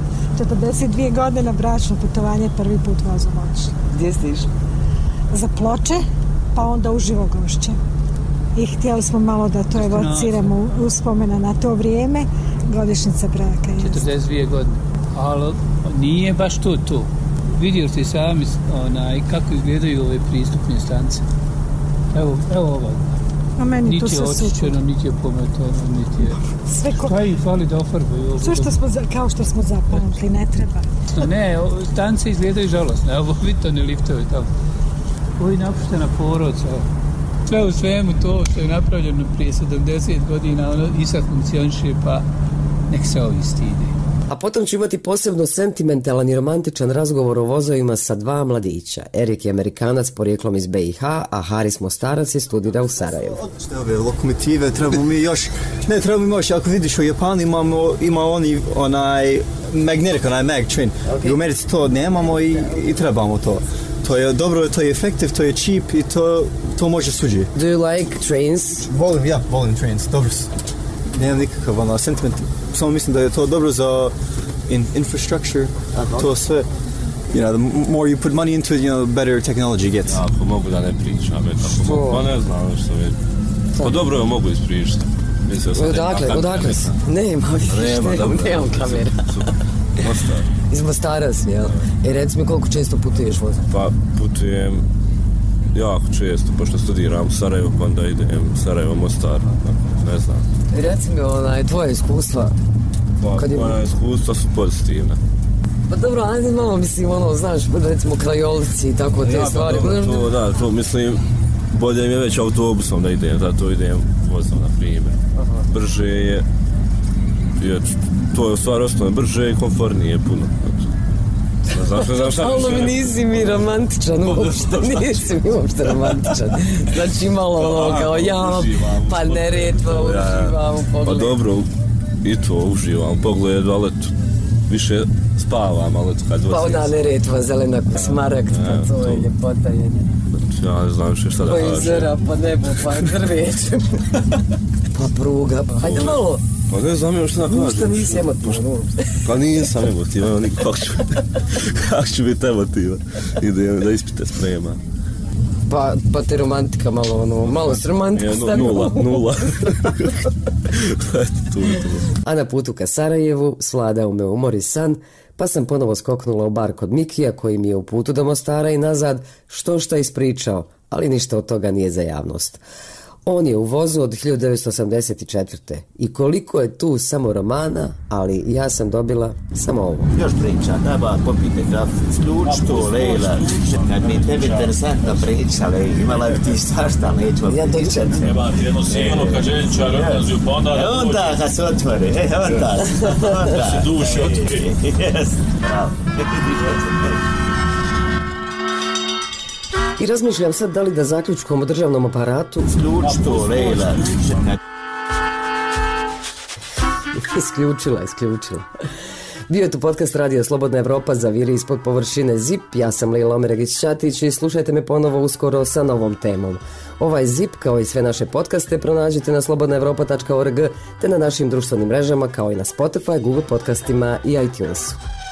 42 godine bračno putovanje, prvi put vozom otišli. Gdje ste išli? Za Ploče, pa onda u Živogošće. I htjeli smo malo da to evociramo uspomena na to vrijeme, godišnjica braka. 42 godine, ali nije baš to. Vidio ste sami kako izgledaju ove pristupne stanice. Evo ovo. A meni niti tu je očišćeno, niti je pometano, niti je... Šta im fali da ofarbaju? Sve kao što smo zapamtili, ne treba. Ne, stanice izgledaju žalosne. Evo vidite liftove tamo. Ovo je napuštena porodca. Sve u svemu to što je napravljeno prije 70 godina, i sad funkcioniše, pa nek se ovi stide. A potom ću imati posebno sentimentalan i romantičan razgovor o vozovima sa dva mladića. Erik je Amerikanac porijeklom iz BiH, a Haris Mostarac je studira u Sarajevu. Odlične ove lokomotive, trebamo mi još, ako vidiš u Japanu ima onaj magnetic, onaj mag train. Okay. U Americi to nemamo i trebamo to. To je dobro, to je efektiv, to je cheap i to može suđi. Do you like trains? Volim trains, dobro su. Nemam nikakav sentiment, samo mislim da je to dobro za infrastructure, to sve. The more you put money into it, the better technology gets. Ja, ako mogu da ne pričam, pa ne znam što je. Pa dobro je mogu ispričati. Odakle si? Nemam kamera. Mostar. Iz Mostara si, jel? Reci mi koliko često putuješ vozom? Pa putujem jako često, pošto studiram u Sarajevu, pa onda idem Sarajevo, Mostar, ne znam. Reci mi tvoje iskustva. Moja iskustva su pozitivne. Pa dobro, ajde malo, mislim, znaš, recimo krajolici i tako te stvari. To mislim, bolje mi je već autobusom da idem, zato idem vozom, na primjer. Brže je, to je u stvari osnovno, brže i komfornije puno. Ali mi nisi mi romantičan uopšte, Znači malo kao ja, pa Neretva uživam u pogledu. Pa dobro, i to uživam u pogledu, ali više spavam, ali kad pa onda Neretva, zelena smaragd, pa to je ljepota jedna. Ja ne znam šta da kažem. Po jezera, pa nebo, pa drveće. Pa pruga, pa ajde malo. Pa ne znam još šta da kažem. Ništa nisi emotivan uopšte. Pa nisam emotivan, kako ću biti emotivan. Idem da ispite sprema. Pa te romantika malo s romantika stavimo. Nula. A na putu ka Sarajevu svladao me umor i san, pa sam ponovo skoknula u bar kod Mikija koji mi je u putu do Mostara i nazad šta ispričao, ali ništa od toga nije za javnost. On je u vozu od 1984. I koliko je tu samo romana, ali ja sam dobila samo ovo. Još priča, daba popite kafu, isključi to, Lejla. Kad mi tebi interesantno pričale, imala bi ti svašta, nećemo pričati. Nema ti jedno silo, kad ženčar odlazi u ponda. Onda kad se otvori, onda. Se duši otvori. Jes, bravo. I razmišljam sad da li da zaključkom o državnom aparatu... Isključi to, Lejla. Isključila. Bio je tu podcast Radio Slobodna Evropa za viri ispod površine ZIP. Ja sam Lejla Omeregić-Ćatić i slušajte me ponovo uskoro sa novom temom. Ovaj ZIP, kao i sve naše podcaste, pronađite na slobodnaevropa.org te na našim društvenim mrežama kao i na Spotify, Google podcastima i iTunesu.